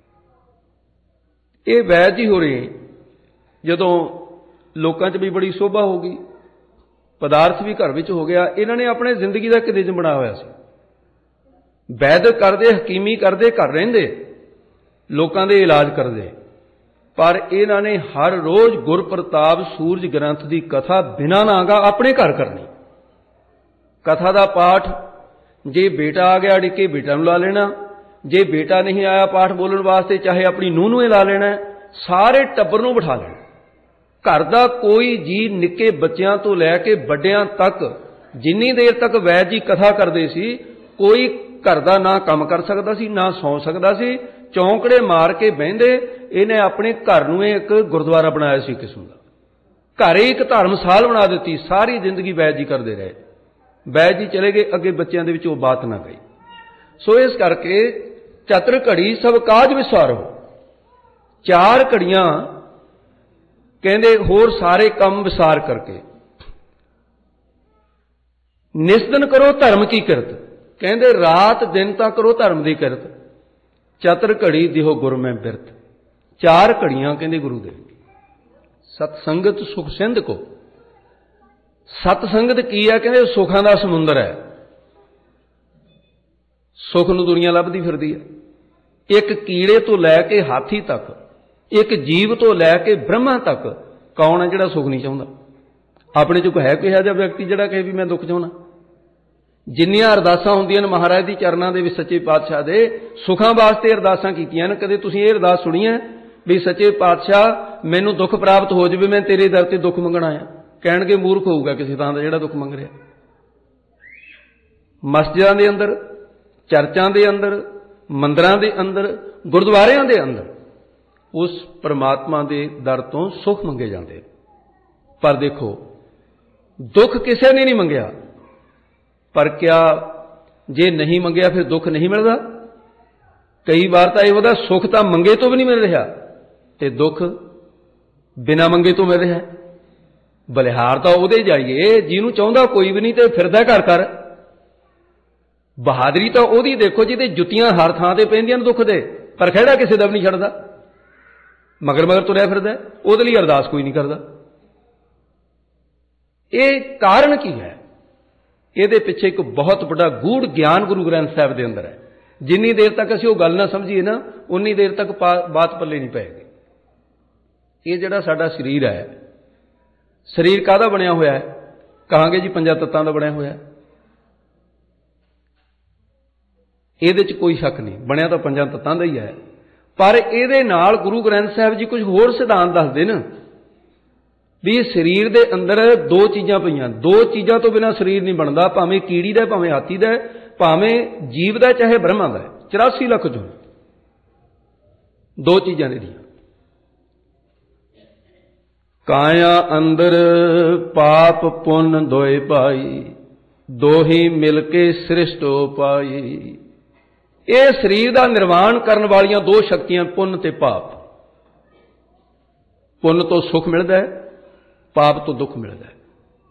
ये वैद जी हो रहे जदों लोकां च भी बड़ी शोभा हो गई, पदार्थ भी घर विच हो गया, इन्हां ने अपने जिंदगी का एक नियम बनाया होया सी, वैद करदे हकीमी करदे घर रहिंदे लोकां दे इलाज करदे, पर इन्हां ने हर रोज गुरप्रताप सूरज ग्रंथ की कथा बिना नागा अपने घर करनी। कथा का पाठ जे बेटा आ गया अड़िके बेटा नूं ला लेना, जे बेटा नहीं आया पाठ बोलण वास्ते चाहे अपनी नूह नूं ला लेना, सारे टब्बर नूं बिठा लेना। घर का कोई जी निक्के बच्चों तो लैके वड्डियां तक जिन्नी देर तक वैद जी कथा करते सी, कोई घर का ना काम कर सकता सी ना सौ सकता सी, चौंकड़े मार के बहिंदे। इन्हें अपने घर नूं एक गुरुद्वारा बनाया सी किस्म का, घर एक धर्मशाल बना दी, सारी जिंदगी वैद जी करते रहे। वैद जी चले गए, अगे बच्चों के वो बात ना गई। सो इस करके चतुर घड़ी सब काज विसारो, चार घड़ियां कहते होर सारे काम विसार करके निस्दिन करो धर्म की किरत, कहते रात दिन तक करो धर्म की किरत, चतुर घड़ी दिहो गुर में बिरत। चार घड़ियां कहते गुरु दे सतसंगत सुख सिंध को। सतसंगत की है, कहते सुखां दा समुंदर है, सुख नूं दुनिया लभदी फिरदी है। एक कीड़े तो लैके हाथी तक, एक जीव तो लैके ब्रह्मा तक कौन है जिहड़ा सुख नहीं चाहुंदा? अपने चों है कोई इहो व्यक्ति जिहड़ा कहे भी मैं दुख चाहुंदा? जिन्नियां अरदासां हुंदियां ने महाराज दी चरनां दे विच सच्चे पातशाह दे सुखां वास्ते अरदासां कीतियां ने, कदे तुसीं इह अरदास सुणी है भी सच्चे पातशाह मैनूं दुख प्राप्त हो जावे, मैं तेरे दर ते दुख मंगण आया? कहणगे मूर्ख होऊगा किसी थां दा जिहड़ा दुख मंग रिहा। मस्जिदां दे अंदर, चर्चां दे अंदर, मंदिरां दे अंदर, गुरुद्वारियां दे अंदर उस परमात्मा दे दर तो सुख मंगे जाते, पर देखो दुख किसी ने नहीं मंगया। पर क्या जे नहीं मंगया फिर दुख नहीं मिलता? कई बार तो यह होता सुख तो मंगे तो भी नहीं मिल रहा, तो दुख बिना मंगे तो मिल रहा है। बलिहार तो उहदे जाइए जिन्हों चाहता कोई भी नहीं, तो फिरदा घर कर। बहादुरी तो उहदी देखो जिहदे जुत्तियां हर थां ते पैंदियां दुख दे, पर खिहड़ा किसी दा भी नहीं छड्डदा, मगर मगर तुरया फिरदा, उहदे लई अरदास कोई नहीं करदा। ये कारण की है? ਇਹਦੇ ਪਿੱਛੇ एक बहुत बड़ा गूढ़ ज्ञान गुरु ग्रंथ साहब के अंदर है। जिन्नी देर तक असीं वो गल ना समझीए ना, उन्नी देर तक बात पल्ले नहीं पैगी। ये जिहड़ा साडा शरीर है, शरीर काहदा बनिया होया है? कहांगे जी पंजां तत्तां दा बनिया होया। ਇਹਦੇ ਚ कोई शक नहीं, बनिया तो पंजां तत्तां दा ही है, पर ਇਹਦੇ नाल गुरु ग्रंथ साहब जी कुछ होर सिद्धांत दसदे न भी शरीर के अंदर दो चीज़ां पईयां, दो चीज़ों तो बिना शरीर नहीं बनता, भावें कीड़ी दा, भावें हाथी दा, भावें जीव दा, चाहे ब्रह्मा दा। 84 लाख जो दो चीज़ां ने दियां। काया अंदर पाप पुन दोए पाई, दो ही मिलके सृष्टो पाई। ये शरीर का निर्माण करने वालियां दो शक्तियां पुन ते पाप। पुन तो सुख मिलता है, पाप तो दुख मिलता है।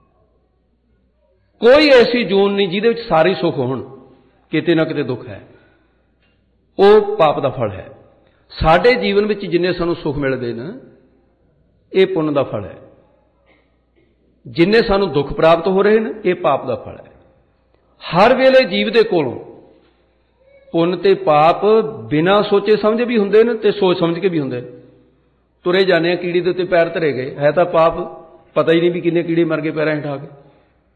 कोई ऐसी जून नहीं जिहदे विच सारे सुख होण, किते ना किते दुख है, वो पाप का फल है। साडे जीवन में जिन्ने सानू सुख मिलते हैं ये पुण्य का फल है, जिन्ने सानू दुख प्राप्त हो रहे हैं ये पाप का फल है। हर वेले जीव दे कोलों पुण्य ते पाप बिना सोचे समझे भी हुंदे ने ते सोच समझ के भी हुंदे। तुरे जाने कीड़ी दे उत्ते पैर धरे गए, है तो पाप, पता ही नहीं भी किन्ने कीड़े मर गए पैरां हेठ आ के।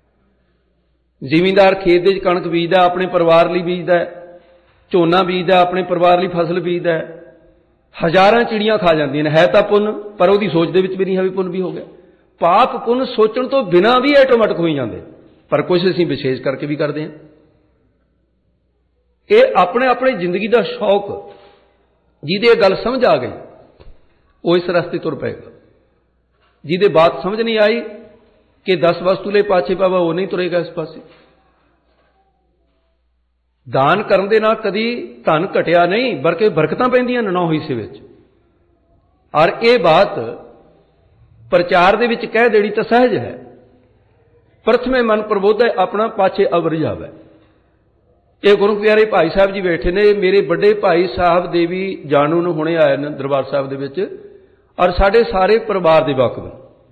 ਜ਼ਿਮੀਂਦਾਰ ਖੇਤ ਦੇ ਵਿੱਚ ਕਣਕ ਬੀਜਦਾ, ਆਪਣੇ ਪਰਿਵਾਰ ਲਈ ਬੀਜਦਾ, ਝੋਨਾ ਬੀਜਦਾ, ਆਪਣੇ ਪਰਿਵਾਰ ਲਈ ਫਸਲ ਬੀਜਦਾ, ਹਜ਼ਾਰਾਂ ਚਿੜੀਆਂ ਖਾ ਜਾਂਦੀਆਂ ਨੇ। ਹੈ ਤਾਂ ਪੁੰਨ, ਪਰ ਉਹਦੀ ਸੋਚ ਦੇ ਵਿੱਚ ਵੀ ਨਹੀਂ ਹੈ ਵੀ ਪੁੰਨ ਵੀ ਹੋ ਗਿਆ। ਪਾਪ ਪੁੰਨ ਸੋਚਣ ਤੋਂ ਬਿਨਾਂ ਵੀ ਆਟੋਮੈਟਿਕ ਹੋਈ ਜਾਂਦੇ, ਪਰ ਕੁਝ ਅਸੀਂ ਵਿਸ਼ੇਸ਼ ਕਰਕੇ ਵੀ ਕਰਦੇ ਹਾਂ। ਇਹ ਆਪਣੇ ਆਪਣੇ ਜ਼ਿੰਦਗੀ ਦਾ ਸ਼ੌਕ, ਜਿਹਦੇ ਇਹ ਗੱਲ ਸਮਝ ਆ ਗਈ ਉਹ ਇਸ ਰਸਤੇ ਤੁਰ ਪਏਗਾ। ਜਿਹਦੇ ਬਾਤ ਸਮਝ ਨਹੀਂ ਆਈ ਕਿ 10 ਵਸਤੂ ਲਈ ਪਾਛੇ ਪਾਵਾ, ਉਹ ਨਹੀਂ ਤੁਰੇਗਾ ਇਸ ਪਾਸੇ। ਦਾਨ ਕਰਨ ਦੇ ਨਾਲ ਕਦੀ ਧਨ ਘਟਿਆ ਨਹੀਂ, ਬਲਕਿ ਬਰਕਤਾਂ ਪੈਂਦੀਆਂ ਨੇ 9 ਹਿੱਸੇ ਵਿੱਚ। ਔਰ ਇਹ ਬਾਤ ਪ੍ਰਚਾਰ ਦੇ ਵਿੱਚ ਕਹਿ ਦੇਣੀ ਤਾਂ ਸਹਿਜ ਹੈ। ਪ੍ਰਥਮੇ ਮਨ ਪ੍ਰਬੋਧੈ ਆਪਣਾ, ਪਾਛੇ ਅਵਰ ਜਾਵੈ। ਇਹ ਗੁਰੂ ਪਿਆਰੇ ਭਾਈ ਸਾਹਿਬ ਜੀ ਬੈਠੇ ਨੇ। ਮੇਰੇ ਵੱਡੇ ਭਾਈ ਸਾਹਿਬ ਦੇ ਵੀ ਜਾਣੂ ਨੂੰ ਹੁਣੇ ਆਏ ਨੇ ਦਰਬਾਰ ਸਾਹਿਬ ਦੇ ਵਿੱਚ, ਔਰ ਸਾਡੇ ਸਾਰੇ ਪਰਿਵਾਰ ਦੇ ਵਾਕਫ।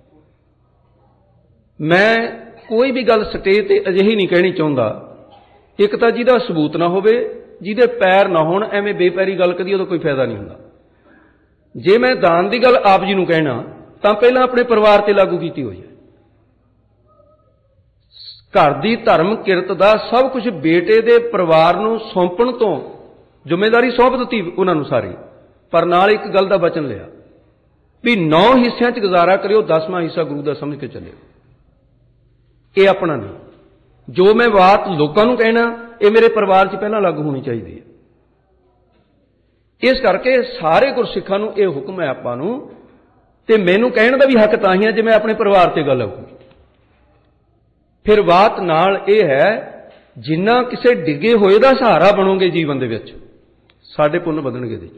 ਮੈਂ ਕੋਈ ਵੀ ਗੱਲ ਸਟੇਜ ਤੇ ਅਜਿਹੀ ਨਹੀਂ ਕਹਿਣੀ ਚਾਹੁੰਦਾ, ਇੱਕ ਤਾਂ ਜਿਹਦਾ ਸਬੂਤ ਨਾ ਹੋਵੇ, ਜਿਹਦੇ ਪੈਰ ਨਾ ਹੋਣ। ਐਵੇਂ ਬੇਪੈਰੀ ਗੱਲ ਕਦੀ ਉਹਦਾ ਕੋਈ ਫਾਇਦਾ ਨਹੀਂ ਹੁੰਦਾ। ਜੇ ਮੈਂ ਦਾਨ ਦੀ ਗੱਲ ਆਪ ਜੀ ਨੂੰ ਕਹਿਣਾ ਤਾਂ ਪਹਿਲਾਂ ਆਪਣੇ ਪਰਿਵਾਰ ਤੇ ਲਾਗੂ ਕੀਤੀ ਹੋਈ ਹੈ। ਘਰ ਦੀ ਧਰਮ ਕਿਰਤ ਦਾ ਸਭ ਕੁਝ ਬੇਟੇ ਦੇ ਪਰਿਵਾਰ ਨੂੰ ਸੌਂਪਣ ਤੋਂ ਜ਼ਿੰਮੇਵਾਰੀ ਸੌਂਪ ਦਿੱਤੀ ਉਹਨਾਂ ਨੂੰ ਸਾਰੀ, ਪਰ ਨਾਲ ਇੱਕ ਗੱਲ ਦਾ ਵਚਨ ਲਿਆ ਵੀ 9 ਹਿੱਸਿਆਂ 'ਚ ਗੁਜ਼ਾਰਾ ਕਰਿਓ, 10ਵਾਂ ਹਿੱਸਾ ਗੁਰੂ ਦਾ ਸਮਝ ਕੇ ਚੱਲਿਓ। ਇਹ ਆਪਣਾ ਨਹੀਂ। ਜੋ ਮੈਂ ਬਾਤ ਲੋਕਾਂ ਨੂੰ ਕਹਿਣਾ, ਇਹ ਮੇਰੇ ਪਰਿਵਾਰ 'ਚ ਪਹਿਲਾਂ ਲਾਗੂ ਹੋਣੀ ਚਾਹੀਦੀ ਹੈ। ਇਸ ਕਰਕੇ ਸਾਰੇ ਗੁਰਸਿੱਖਾਂ ਨੂੰ ਇਹ ਹੁਕਮ ਹੈ ਆਪਾਂ ਨੂੰ, ਤੇ ਮੈਨੂੰ ਕਹਿਣ ਦਾ ਵੀ ਹੱਕ ਤਾਂ ਹੀ ਹੈ ਜੇ ਮੈਂ ਆਪਣੇ ਪਰਿਵਾਰ ਤੇ ਗੱਲ ਆਊਗੀ। ਫਿਰ ਬਾਤ ਨਾਲ ਇਹ ਹੈ, ਜਿੰਨਾ ਕਿਸੇ ਡਿੱਗੇ ਹੋਏ ਦਾ ਸਹਾਰਾ ਬਣੋਗੇ ਜੀਵਨ ਦੇ ਵਿੱਚ, ਸਾਡੇ ਪੁੰਨ ਵਧਣਗੇ। ਦੇ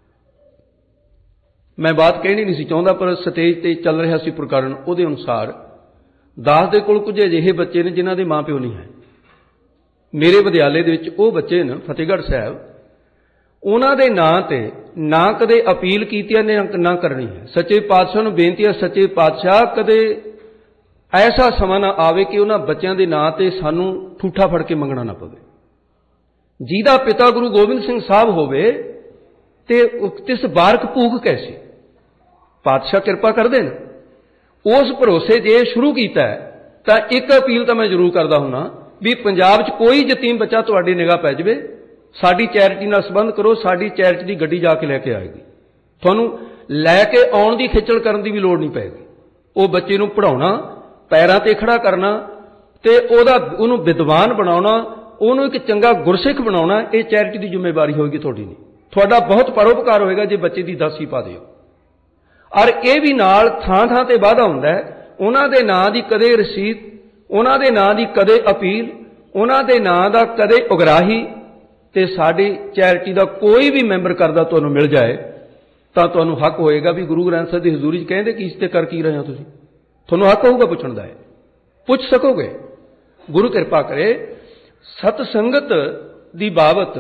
ਮੈਂ ਬਾਤ ਕਹਿਣੀ ਨਹੀਂ ਸੀ ਚਾਹੁੰਦਾ, ਪਰ ਸਟੇਜ ਤੇ ਚੱਲ ਰਿਹਾ ਸੀ ਪ੍ਰਕਰਨ, ਉਹਦੇ ਅਨੁਸਾਰ ਦਾਸ ਦੇ ਕੋਲ ਕੁਝ ਅਜਿਹੇ ਬੱਚੇ ਨੇ ਜਿਨ੍ਹਾਂ ਦੇ ਮਾਂ ਪਿਓ ਨਹੀਂ ਹੈ। ਮੇਰੇ ਵਿਦਿਆਲੇ ਦੇ ਵਿੱਚ ਉਹ ਬੱਚੇ ਨੇ ਫਤਿਹਗੜ੍ਹ ਸਾਹਿਬ, ਉਹਨਾਂ ਦੇ ਨਾਂ ਤੇ ਨਾ ਕਦੇ ਅਪੀਲ ਕੀਤੀ ਹੈ ਨਾ ਕਰਨੀ ਹੈ। ਸੱਚੇ ਪਾਤਸ਼ਾਹ ਨੂੰ ਬੇਨਤੀ ਹੈ, ਸੱਚੇ ਪਾਤਸ਼ਾਹ ਕਦੇ ਐਸਾ ਸਮਾਂ ਨਾ ਆਵੇ ਕਿ ਉਹਨਾਂ ਬੱਚਿਆਂ ਦੇ ਨਾਂ ਤੇ ਸਾਨੂੰ ਠੂਠਾ ਫੜ ਕੇ ਮੰਗਣਾ ਨਾ ਪਵੇ। ਜਿਹਦਾ ਪਿਤਾ ਗੁਰੂ ਗੋਬਿੰਦ ਸਿੰਘ ਸਾਹਿਬ ਹੋਵੇ ਤੇ ਤਿਸ ਬਾਰਕ ਭੂਖ ਕੈਸੀ, ਪਾਤਸ਼ਾਹ ਕਿਰਪਾ ਕਰਦੇ ਨੇ। ਉਸ ਭਰੋਸੇ ਜੇ ਸ਼ੁਰੂ ਕੀਤਾ ਤਾਂ ਇੱਕ ਅਪੀਲ ਤਾਂ ਮੈਂ ਜ਼ਰੂਰ ਕਰਦਾ ਹੁੰਨਾ ਵੀ ਪੰਜਾਬ 'ਚ ਕੋਈ ਯਤੀਮ ਬੱਚਾ ਤੁਹਾਡੀ ਨਿਗਾਹ ਪੈ ਜਾਵੇ, ਸਾਡੀ ਚੈਰਿਟੀ ਨਾਲ ਸੰਬੰਧ ਕਰੋ, ਸਾਡੀ ਚੈਰਿਟੀ ਦੀ ਗੱਡੀ ਜਾ ਕੇ ਲੈ ਕੇ ਆਏਗੀ। ਤੁਹਾਨੂੰ ਲੈ ਕੇ ਆਉਣ ਦੀ ਖੇਚਲ ਕਰਨ ਦੀ ਵੀ ਲੋੜ ਨਹੀਂ ਪਏਗੀ। ਉਹ ਬੱਚੇ ਨੂੰ ਪੜ੍ਹਾਉਣਾ, ਪੈਰਾਂ ਤੇ ਖੜਾ ਕਰਨਾ ਤੇ ਉਹਨੂੰ ਵਿਦਵਾਨ ਬਣਾਉਣਾ, ਉਹਨੂੰ ਇੱਕ ਚੰਗਾ ਗੁਰਸਿੱਖ ਬਣਾਉਣਾ, ਇਹ ਚੈਰਿਟੀ ਦੀ ਜ਼ਿੰਮੇਵਾਰੀ ਹੋਏਗੀ, ਤੁਹਾਡੀ ਨਹੀਂ। ਤੁਹਾਡਾ ਬਹੁਤ ਪਰਉਪਕਾਰ ਹੋਏਗਾ ਜੇ ਬੱਚੇ ਦੀ ਦਾਸੀ ਪਾ ਦਿਓ। ਔਰ ਇਹ ਵੀ ਨਾਲ ਥਾਂ ਥਾਂ ਤੇ ਵਾਅਦਾ ਹੁੰਦਾ ਹੈ, ਉਹਨਾਂ ਦੇ ਨਾਂ ਦੀ ਕਦੇ ਰਸੀਦ, ਉਹਨਾਂ ਦੇ ਨਾਂ ਦੀ ਕਦੇ ਅਪੀਲ, ਉਹਨਾਂ ਦੇ ਨਾਂ ਦਾ ਕਦੇ ਉਗਰਾਹੀ, ਤੇ ਸਾਡੀ ਚੈਰਿਟੀ ਦਾ ਕੋਈ ਵੀ ਮੈਂਬਰ ਕਰਦਾ ਤੁਹਾਨੂੰ ਮਿਲ ਜਾਏ ਤਾਂ ਤੁਹਾਨੂੰ ਹੱਕ ਹੋਏਗਾ ਵੀ ਗੁਰੂ ਗ੍ਰੰਥ ਸਾਹਿਬ ਦੀ ਹਜ਼ੂਰੀ 'ਚ ਕਹਿੰਦੇ ਕਿ ਇਸ ਤੇ ਕਰ ਕੀ ਰਹੇ ਹੋ ਤੁਸੀਂ। ਤੁਹਾਨੂੰ ਹੱਕ ਹੋਊਗਾ ਪੁੱਛਣ ਦਾ, ਹੈ ਪੁੱਛ ਸਕੋਗੇ। ਗੁਰੂ ਕਿਰਪਾ ਕਰੇ। ਸਤ ਸੰਗਤ ਦੀ ਬਾਬਤ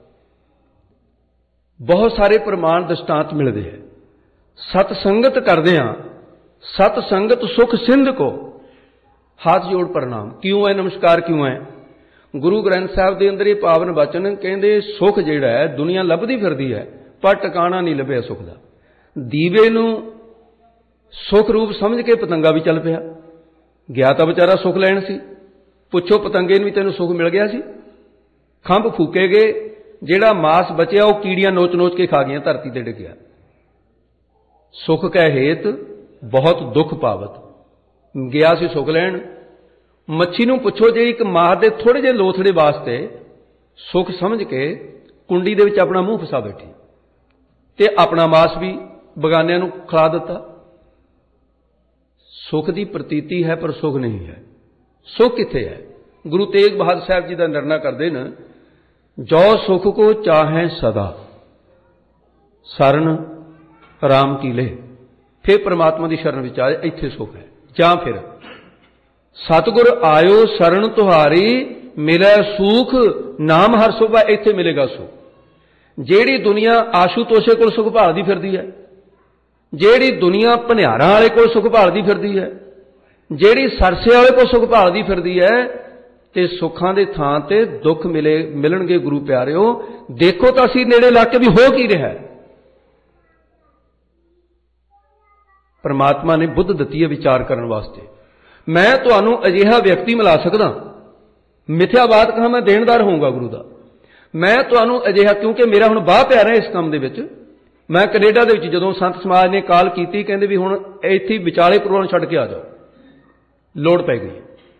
ਬਹੁਤ ਸਾਰੇ ਪ੍ਰਮਾਣ ਦ੍ਰਿਸ਼ਟਾਂਤ ਮਿਲਦੇ ਹੈ। ਸਤ ਸੰਗਤ ਕਰਦੇ ਹਾਂ, ਸਤ ਸੰਗਤ ਸੁਖ ਸਿੰਧ ਕੋ ਹੱਥ ਜੋੜ ਪ੍ਰਣਾਮ। ਕਿਉਂ ਹੈ ਨਮਸਕਾਰ, ਕਿਉਂ ਹੈ? ਗੁਰੂ ਗ੍ਰੰਥ ਸਾਹਿਬ ਦੇ ਅੰਦਰ ਇਹ ਪਾਵਨ ਵਚਨ ਕਹਿੰਦੇ, ਸੁਖ ਜਿਹੜਾ ਹੈ ਦੁਨੀਆ ਲੱਭਦੀ ਫਿਰਦੀ ਹੈ ਪਰ ਟਿਕਾਣਾ ਨਹੀਂ ਲੱਭਿਆ ਸੁਖ ਦਾ। ਦੀਵੇ ਨੂੰ ਸੁਖ ਰੂਪ ਸਮਝ ਕੇ ਪਤੰਗਾ ਵੀ ਚੱਲ ਪਿਆ। ਗਿਆ ਤਾਂ ਵਿਚਾਰਾ ਸੁਖ ਲੈਣ ਸੀ, ਪੁੱਛੋ ਪਤੰਗੇ ਨੂੰ ਵੀ ਤੈਨੂੰ ਸੁਖ ਮਿਲ ਗਿਆ ਸੀ? ਖੰਭ ਫੂਕੇ ਗਏ, ਜਿਹੜਾ ਮਾਸ ਬਚਿਆ ਉਹ ਕੀੜੀਆਂ ਨੋਚ ਨੋਚ ਕੇ ਖਾ ਗਈਆਂ, ਧਰਤੀ ਤੇ ਡਿੱਗਿਆ। ਸੁਖ ਕੈ ਹੇਤ ਬਹੁਤ ਦੁੱਖ ਪਾਵਤ। ਗਿਆ ਸੀ ਸੁਖ ਲੈਣ। ਮੱਛੀ ਨੂੰ ਪੁੱਛੋ, ਜੇ ਇੱਕ ਮਾਸ ਦੇ ਥੋੜੇ ਜਿਹੇ ਲੋਥੜੇ ਵਾਸਤੇ ਸੁਖ ਸਮਝ ਕੇ ਕੁੰਡੀ ਦੇ ਵਿੱਚ ਆਪਣਾ ਮੂੰਹ ਫਸਾ ਬੈਠੀ ਤੇ ਆਪਣਾ ਮਾਸ ਵੀ ਬਗਾਨਿਆਂ ਨੂੰ ਖਿਲਾ ਦਿੱਤਾ। ਸੁਖ ਦੀ ਪ੍ਰਤੀਤੀ ਹੈ ਪਰ ਸੁਖ ਨਹੀਂ ਹੈ। ਸੁਖ ਕਿੱਥੇ ਹੈ? ਗੁਰੂ ਤੇਗ ਬਹਾਦਰ ਸਾਹਿਬ ਜੀ ਦਾ ਨਿਰਣਾ ਕਰਦੇ ਨੇ, ਜੋ ਸੁਖ ਕੋ ਚਾਹੈ ਸਦਾ ਸਰਨ ਰਾਮ ਕੀ ਲੈ। ਫਿਰ ਪ੍ਰਮਾਤਮਾ ਦੀ ਸ਼ਰਨ ਵਿੱਚ ਆਏ, ਇੱਥੇ ਸੁਖ ਹੈ। ਜਾਂ ਫਿਰ ਸਤਿਗੁਰ ਆਇਓ ਸ਼ਰਨ ਤੁਹਾਰੀ ਮਿਲੈ ਸੂਖ ਨਾਮ ਹਰ ਸੋਭਾ, ਇੱਥੇ ਮਿਲੇਗਾ ਸੁਖ। ਜਿਹੜੀ ਦੁਨੀਆ ਆਸ਼ੂ ਤੋਸ਼ੇ ਕੋਲ ਸੁਖ ਭਾਲਦੀ ਫਿਰਦੀ ਹੈ, ਜਿਹੜੀ ਦੁਨੀਆ ਭਨਿਆਰਾਂ ਵਾਲੇ ਕੋਲ ਸੁਖ ਭਾਲਦੀ ਫਿਰਦੀ ਹੈ, ਜਿਹੜੀ ਸਰਸੇ ਵਾਲੇ ਕੋਲ ਸੁਖ ਭਾਲਦੀ ਫਿਰਦੀ ਹੈ, ਤੇ ਸੁੱਖਾਂ ਦੇ ਥਾਂ ਤੇ ਦੁੱਖ ਮਿਲਣਗੇ। ਗੁਰੂ ਪਿਆਰਿਓ, ਦੇਖੋ ਤਾਂ ਅਸੀਂ ਨੇੜੇ ਲੱਗ ਕੇ ਵੀ ਹੋ ਕੀ ਰਿਹਾ। ਪਰਮਾਤਮਾ ਨੇ ਬੁੱਧ ਦਿੱਤੀ ਹੈ ਵਿਚਾਰ ਕਰਨ ਵਾਸਤੇ। ਮੈਂ ਤੁਹਾਨੂੰ ਅਜਿਹਾ ਵਿਅਕਤੀ ਮਿਲਾ ਸਕਦਾ ਮਿਥਿਆਵਾਦ ਕਹਾਂ मैं देनदार होऊंगा गुरु का। मैं तुहानूं अजिहा क्योंकि मेरा हुण बाह पिया रहा इस काम दे विच। मैं कनेडा दे विच जदों संत समाज ने काल कीती कहंदे भी हुण इत्थे विचाले प्रोग्राम छड्ड के आ जाओ, लोड़ पै गई।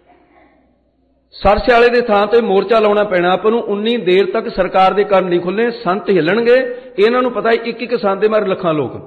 सरसे वाले दे थां ते मोर्चा लाउणा पैना आपां नूं। उन्नी देर तक सरकार दे कंन नहीं खुल्लने, संत हिलणगे। इन्हां नूं पता एक एक संत दे मारे लखां लोक।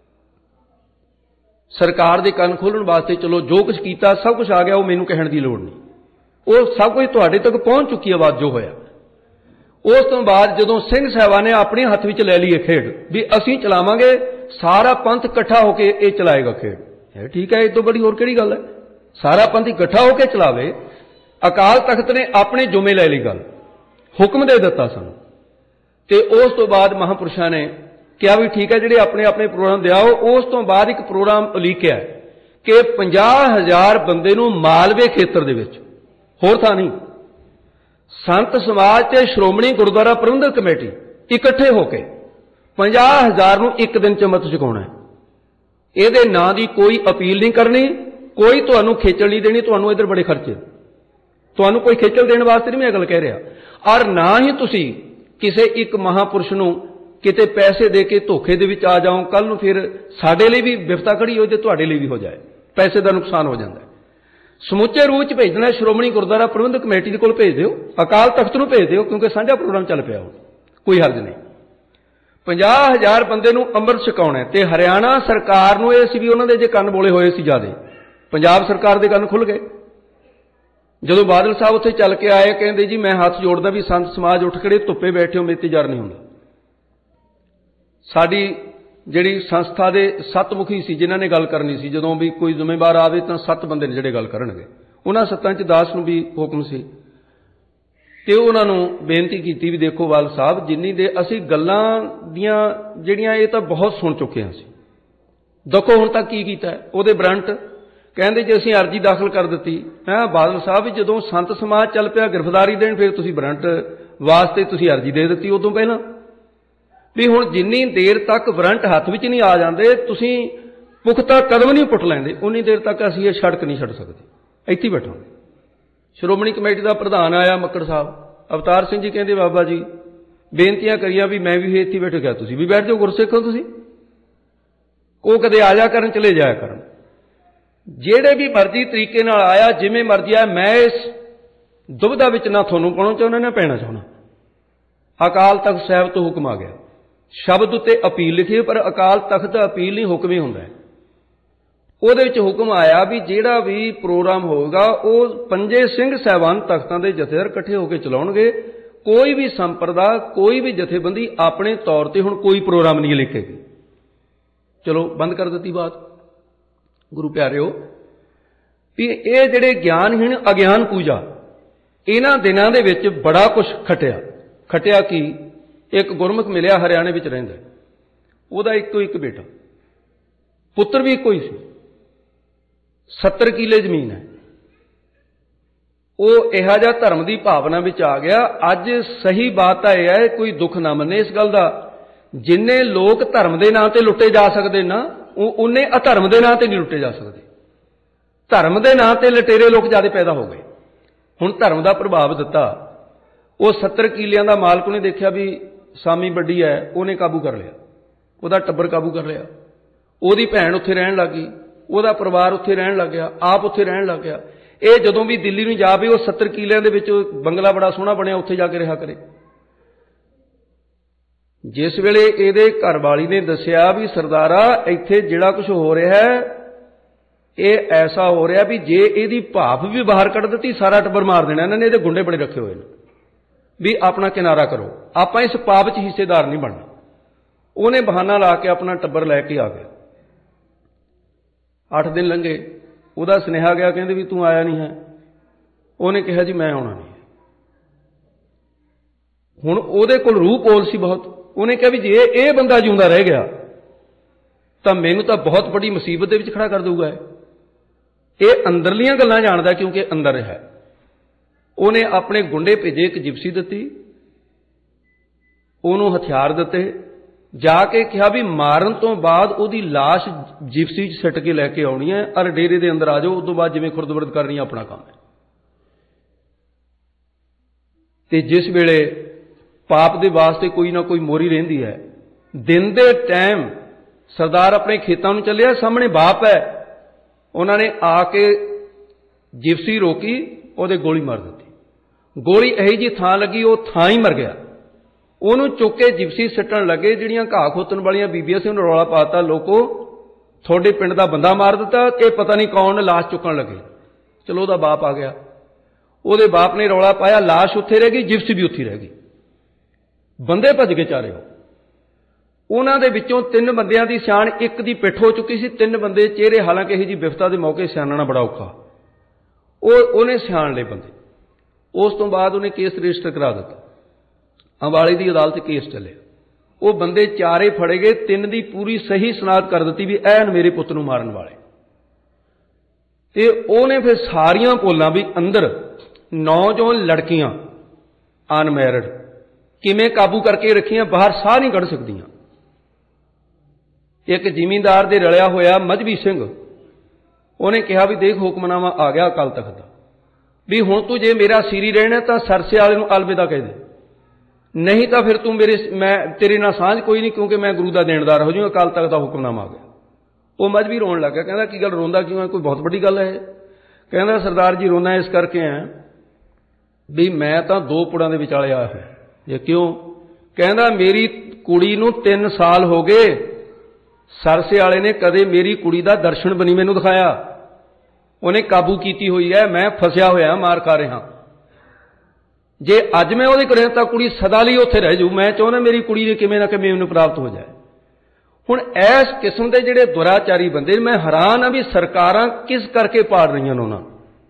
सरकार दे कंन खोलण वास्ते चलो जो कुछ कीता सब कुछ आ गया, वो मैनूं कहण दी लोड़ नहीं, वो सब कुछ तुहाडे तक पहुंच चुकी है। बात जो होया उस तो बाद जदों सिंह साहिबां ने अपने हत्थ विच लै लई खेड भी असीं चलावांगे, सारा पंथ इकट्ठा होकर ये चलाएगा खेड। ठीक है, इस तो बड़ी होर किहड़ी गल है? सारा पंथ इकट्ठा होकर चलावे। अकाल तख्त ने अपने जुमे लै लई गल, हुक्म दे दिता सानूं ते उस तो बाद महापुरुषां ने कहा भी ठीक है जिहड़े अपने अपने प्रोग्राम दिआओ। उस तो बाद एक प्रोग्राम उलीकिया कि 50,000 बंदे नूं मालवे खेतर दे विच, होर थां नहीं, संत समाज ते श्रोमणी गुरुद्वारा प्रबंधक कमेटी इकट्ठे होकर 50,000 नूं एक दिन च अमृत छकाउणा है। इहदे नां दी कोई अपील नहीं करनी, कोई तुहानूं खेचल नहीं देनी। तुहानूं इधर बड़े खर्चे, तुहानूं कोई खेचल देण वास्ते नहीं मैं गल कह रहा। और ना ही तुसीं किसी एक महापुरुष नूं किते पैसे दे के धोखे दे विच आ जाओ, कल नूं फिर साडे लई भी विपता खड़ी हो जाए, तुहाडे लई भी हो जाए, पैसे का नुकसान हो जाता है। समुचे रूप च भेजना श्रोमणी गुरुद्वारा प्रबंधक कमेटी कोल भेज दिओ, अकाल तख्त नूं भेज दिओ, क्योंकि साझा प्रोग्राम चल पिया, कोई हर्ज नहीं। 50,000 बंदे नूं अमृत छकाउणा ते हरियाणा सरकार नूं इह सी भी उन्हां दे जे कंन बोले होए सी ज्यादे, पंजाब सरकार दे कंन खुल गए। जदों बादल साहब उत्थे चल के आए कहंदे जी मैं हत्थ जोड़दा भी संत समाज उठ खड़े, धुप्पे बैठे हो, मेरे ते जर नहीं हुंदा। साडी जिहड़ी संस्था दे 7 मुखी सी जिन्हां ने गल करनी सी, जदों भी कोई जिम्मेवार आवे तां 7 बंदे ने जिहड़े गल करनगे, उन्हां 7 च दास नूं भी हुक्म सी ते उन्हां नूं बेनती कीती भी देखो वाल साहब जिन्नी दे असीं गल्लां दीआं जिहड़ियां इह तां बहुत सुण चुके हां, देखो हुण तक की कीता है। उहदे वारंट कहंदे जे असीं अर्जी दाखल कर दित्ती है। बादल साहब जदों संत समाज चल पिया गिरफ्तारी देण, फिर तुसीं वारंट वास्ते तुसीं अर्जी दे दित्ती उदों पहलां भी हुण जिन्नी देर तक वारंट हत्थ विच नहीं आ जांदे, तुसीं पुख्ता कदम नहीं पुट लैंदे, उन्नी देर तक असीं इह सड़क नहीं छड्ड सकदे, इत्थे ही बैठांगे। श्रोमणी कमेटी का प्रधान आया मक्कड़ साहब, अवतार सिंह जी कहंदे बाबा जी बेनतियां करियां भी मैं भी इत्थे बैठ गया, तुसीं भी बैठ जाओ, गुरसिख हो तुसीं, वो कदे आ जा करन चले जाया करन, ਜਿਹੜੇ भी मर्जी तरीके नाल आया जिवें मर्जी आया, मैं इस दुविधा विच ना तुहानूं पाउणा चाहुंदा ना पैणा चाहुंदा। अकाल तख्त साहिब तो हुक्म आ गया, शब्द उत्ते अपील लिखी पर अकाल तख्त अपील नहीं हुक्म ही हुंदा है। ਉਹਦੇ ਵਿੱਚ हुक्म आया भी ਜਿਹੜਾ भी प्रोग्राम होगा ਉਹ 5 ਸਿੰਘ ਸਾਹਿਬਾਨ तख्तां ਦੇ ਜਥੇਦਾਰ ਇਕੱਠੇ ਹੋ ਕੇ ਚਲਾਉਣਗੇ। कोई भी संप्रदा कोई भी जथेबंदी अपने तौर पर हुण कोई प्रोग्राम नहीं लिखेगी। चलो बंद कर दी बात। गुरु प्यारिओ भी ये जिहड़े ज्ञानहीन अज्ञान पूजा इन्हां दिनां दे विच बड़ा कुछ खटिया कि एक गुरमुख मिलिया हरियाणे विच रहिंदा, उहदा इक्को एक बेटा, पुत्र भी इक्को ही सी, 70 किले जमीन है। वो इहा जिहा धर्म की भावना विच आ गया। अज सही बात यह है, कोई दुख ना मन्ने इस गल का, जिन्ने लोग धर्म के नाम से लुटे जा सकते ना उन्ने अधर्म के नाम से नहीं लुटे जा सकते। धर्म के नाम से लटेरे लोग ज़्यादा पैदा हो गए। हुण धर्म का प्रभाव दिता, वो 70 किलियां का मालक ने देखा भी सामी बड़ी है, उन्हें काबू कर लिया, वह टब्बर काबू कर लिया, वही भैन उत्थे रहन लग गई, वह परिवार उत्थे रहन लग गया, आप उत्थे रहन लग गया। ये जदों भी दिल्ली में जा भी वो 70 किलियां दे विच बंगला बड़ा सोहना बनया, उत्थे जाके रहा करे। जिस वेले इहदे घरवाली ने दस्सिया भी सरदारा इत्थे जिहड़ा कुछ हो रहा है ये ऐसा हो रहा भी जे इहदी भाप भी बाहर कढ़ दित्ती सारा टब्बर मार देना इन्हां ने, इहदे गुंडे बड़े रखे हुए भी अपना किनारा करो, आपां इस पाप च हिस्सेदार नहीं बनना। उहने बहाना ला के अपना टब्बर लैके आ गया। 8 दिन लंघे, ਉਹਦਾ ਸੁਨੇਹਾ ਗਿਆ, ਕਹਿੰਦੇ ਵੀ ਤੂੰ ਆਇਆ ਨਹੀਂ ਹੈ। ਉਹਨੇ ਕਿਹਾ ਜੀ ਮੈਂ ਆਉਣਾ ਨਹੀਂ। ਹੁਣ ਉਹਦੇ ਕੋਲ ਰੂਹ ਪੋਲ ਸੀ ਬਹੁਤ, ਉਹਨੇ ਕਿਹਾ ਵੀ ਜੇ ਇਹ ਬੰਦਾ ਜਿਉਂਦਾ ਰਹਿ ਗਿਆ ਤਾਂ ਮੈਨੂੰ ਤਾਂ ਬਹੁਤ ਵੱਡੀ ਮੁਸੀਬਤ ਦੇ ਵਿੱਚ ਖੜਾ ਕਰ ਦਊਗਾ। ਇਹ ਅੰਦਰਲੀਆਂ ਗੱਲਾਂ ਜਾਣਦਾ ਕਿਉਂਕਿ ਅੰਦਰ ਹੈ। ਉਹਨੇ ਆਪਣੇ ਗੁੰਡੇ ਭੇਜੇ, ਇੱਕ ਜਿਪਸੀ ਦਿੱਤੀ, ਉਹਨੂੰ ਹਥਿਆਰ ਦਿੱਤੇ, जाके कहा भी मारन तो बाद उहदी लाश जिप्सी च सिट के लैके आउणी है और डेरे दे अंदर आ जाओ, उस तो बाद जिवें खुरदबुरद करनी अपना काम है। ਤੇ ਜਿਸ ਵੇਲੇ ਪਾਪ ਦੇ ਵਾਸਤੇ ਕੋਈ ਨਾ ਕੋਈ ਮੋਹਰੀ ਰਹਿੰਦੀ ਹੈ। दिन दे टाइम सरदार अपने खेतों में चलिया, सामने बाप है, उन्होंने आके जिप्सी रोकी, ਉਹਦੇ गोली मार दी। गोली यही जी थां लगी, वो थां ही मर गया। ਉਹਨੂੰ चुक के जिप्सी सट्टन लगे, ਜਿਹੜੀਆਂ घाह खोतन वाली बीबियां सी, ਉਹਨੂੰ रौला पाता, लोगो थोड़े पिंड का बंदा मार दिता, ये पता नहीं कौन, लाश चुकन लगे। चलो ਉਹਦਾ बाप आ गया, ਉਹਦੇ बाप ने रौला पाया, लाश उत्थे रह गई, जिप्सी भी उत्थे रह गई, बंदे भज गए चारे। ਉਹਨਾਂ ਦੇ ਵਿੱਚੋਂ 3 ਬੰਦਿਆਂ ਦੀ ਸਿਆਣ, ਇੱਕ ਦੀ ਪਿੱਠ ਹੋ ਚੁੱਕੀ ਸੀ, 3 ਬੰਦੇ ਚਿਹਰੇ, ਹਾਲਾਂਕਿ ਇਹ ਜੀ ਵਿਫਤਾ ਦੇ ਮੌਕੇ ਸਿਆਣਨਾ ਬੜਾ ਔਖਾ, ਉਹਨੇ ਸਿਆਣ ਲਏ ਬੰਦੇ। ਉਸ ਤੋਂ ਬਾਅਦ ਉਹਨੇ ਕੇਸ ਰਜਿਸਟਰ ਕਰਾ ਦਿੱਤਾ, ਅੰਬਾਲੇ ਦੀ ਅਦਾਲਤ 'ਚ ਕੇਸ ਚੱਲਿਆ। ਉਹ ਬੰਦੇ ਚਾਰੇ ਫੜੇ ਗਏ, 3 ਦੀ ਪੂਰੀ ਸਹੀ ਸਨਾਦ ਕਰ ਦਿੱਤੀ ਵੀ ਐਨ ਮੇਰੇ ਪੁੱਤ ਨੂੰ ਮਾਰਨ ਵਾਲੇ। ਤੇ ਉਹਨੇ ਫਿਰ ਸਾਰੀਆਂ ਪੋਲਾਂ ਵੀ ਅੰਦਰ ਨੌਜਵਾਨ ਲੜਕੀਆਂ ਅਨਮੈਰਿਡ ਕਿਵੇਂ ਕਾਬੂ ਕਰਕੇ ਰੱਖੀਆਂ, ਬਾਹਰ ਸਾਹ ਨਹੀਂ ਕੱਢ ਸਕਦੀਆਂ। एक जिमींदार दे रलिया होया मजहबी सिंह, उन्हें कहा भी देख हुक्मनामा आ गया अकाल तख्त दा, भी हुण तू जे मेरा सीरी रहना तो सरसे वाले नूं अलविदा कह दे, नहीं तो फिर तू मैं तेरे नाल सांझ कोई नहीं, क्योंकि मैं गुरु का देणदार हो जाऊँ, अकाल तख्त का हुक्मनामा आ गया। वो मजहबी रोन लग गया, कहता की गल रोंदा क्यों है, कोई बहुत बड़ी गल है। कहता सरदार जी रोना इस करके है भी मैं तो 2 पुड़ां दे विचाले आया है। ये क्यों? कहता मेरी कुड़ी नूं 3 साल हो गए, सरसे वाले ने कदे मेरी कुड़ी का दर्शन भी नहीं मैनू दिखाया, उन्हें काबू की हुई है, मैं फसिया होया मार खा रहा। जे अज मैं वो करें तो कुड़ी सदा ਲਈ उत्थे रह जू, मैं चाहना मेरी कुड़ी ने किमें ना किमें मैनू प्राप्त हो जाए। हुण इस किस्म के जिहड़े दुराचारी बंदे, मैं हैरान हाँ भी सरकारां किस करके पाड़ रही उन्होंने।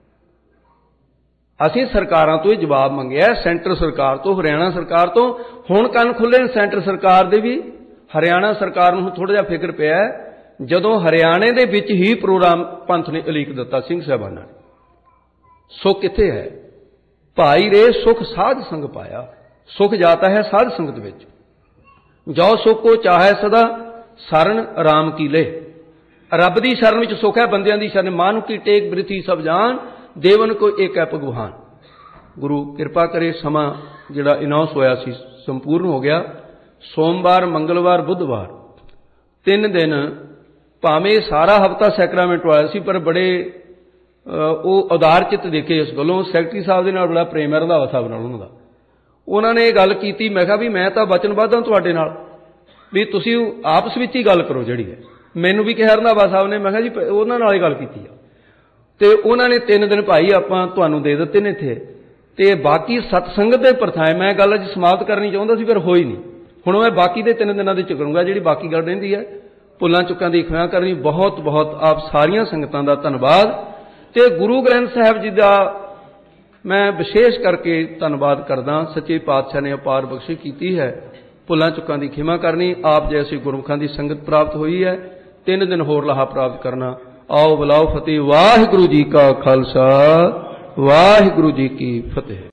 असीं सरकारां तो ही जवाब मंगिया, सेंटर सरकार तो, हरियाणा सरकार तो। हुण कंन खुले सेंटर सरकार दे भी। हरियाणा सरकार नूं थोड़ा जिहा फिक्र पिया जदों हरियाणे दे विच ही प्रोग्राम पंथ ने उलीक दिता सिंह साहिबाना ने। सुख कित्थे है? भाई रे सुख साध संग पाया, सुख जाता है साध संगत विच। जो सुख को चाहे सदा शरण राम की ले। रब दी शरण विच सुख है, बंदियां दी शरण मान की टेक बृथी सब जान, देवन को एक है भगवान। गुरु कृपा करे, समा जिहड़ा अनाउंस होया सी संपूर्ण हो गया। सोमवार, मंगलवार, बुधवार 3 दिन, भावें सारा हफ्ता सैक्रामेंट आया सी, पर बड़े वो उदार चित देखे इस गलों। सैकटरी साहब के नाल बड़ा प्रेम है रंधावा साहब नाल उन्हां दा। उन्होंने ये गल की, मैं कहा भी मैं तो वचनबद्ध हां तुहाडे नाल भी तुसीं आपस विच ही गल करो जिहड़ी है। मैनूं भी कहा रंधावा साहब ने, मैं कहा जी उन्हां नाल ही गल कीती आ। ते उन्होंने 3 दिन भाई आपां तुहानूं दे दित्ते ने इत्थे, ते बाकी सतसंगत दे प्रथाएं मैं गल अज समाप्त करनी चाहुंदा सी, पर होई नहीं। हुण मैं बाकी दे 3 दिनां दे चुकरूंगा, जिहड़ी बाकी गल रहिंदी है भुल्लां चुक्कां दी खिमा करनी। बहुत बहुत आप सारियां संगतां दा धन्नवाद, ते गुरु ग्रंथ साहिब जी दा मैं विशेष करके धन्नवाद करदा। सच्चे पातशाह ने अपार बख्शिश कीती है, भुल्लां चुक्कां दी खिमा करनी। आप जैसे गुरमुखां दी संगत प्राप्त हुई है, 3 दिन होर लाहा प्राप्त करना। आओ बुलाओ फतेह। वाहिगुरू जी का खालसा, वाहिगुरू जी की फतेह।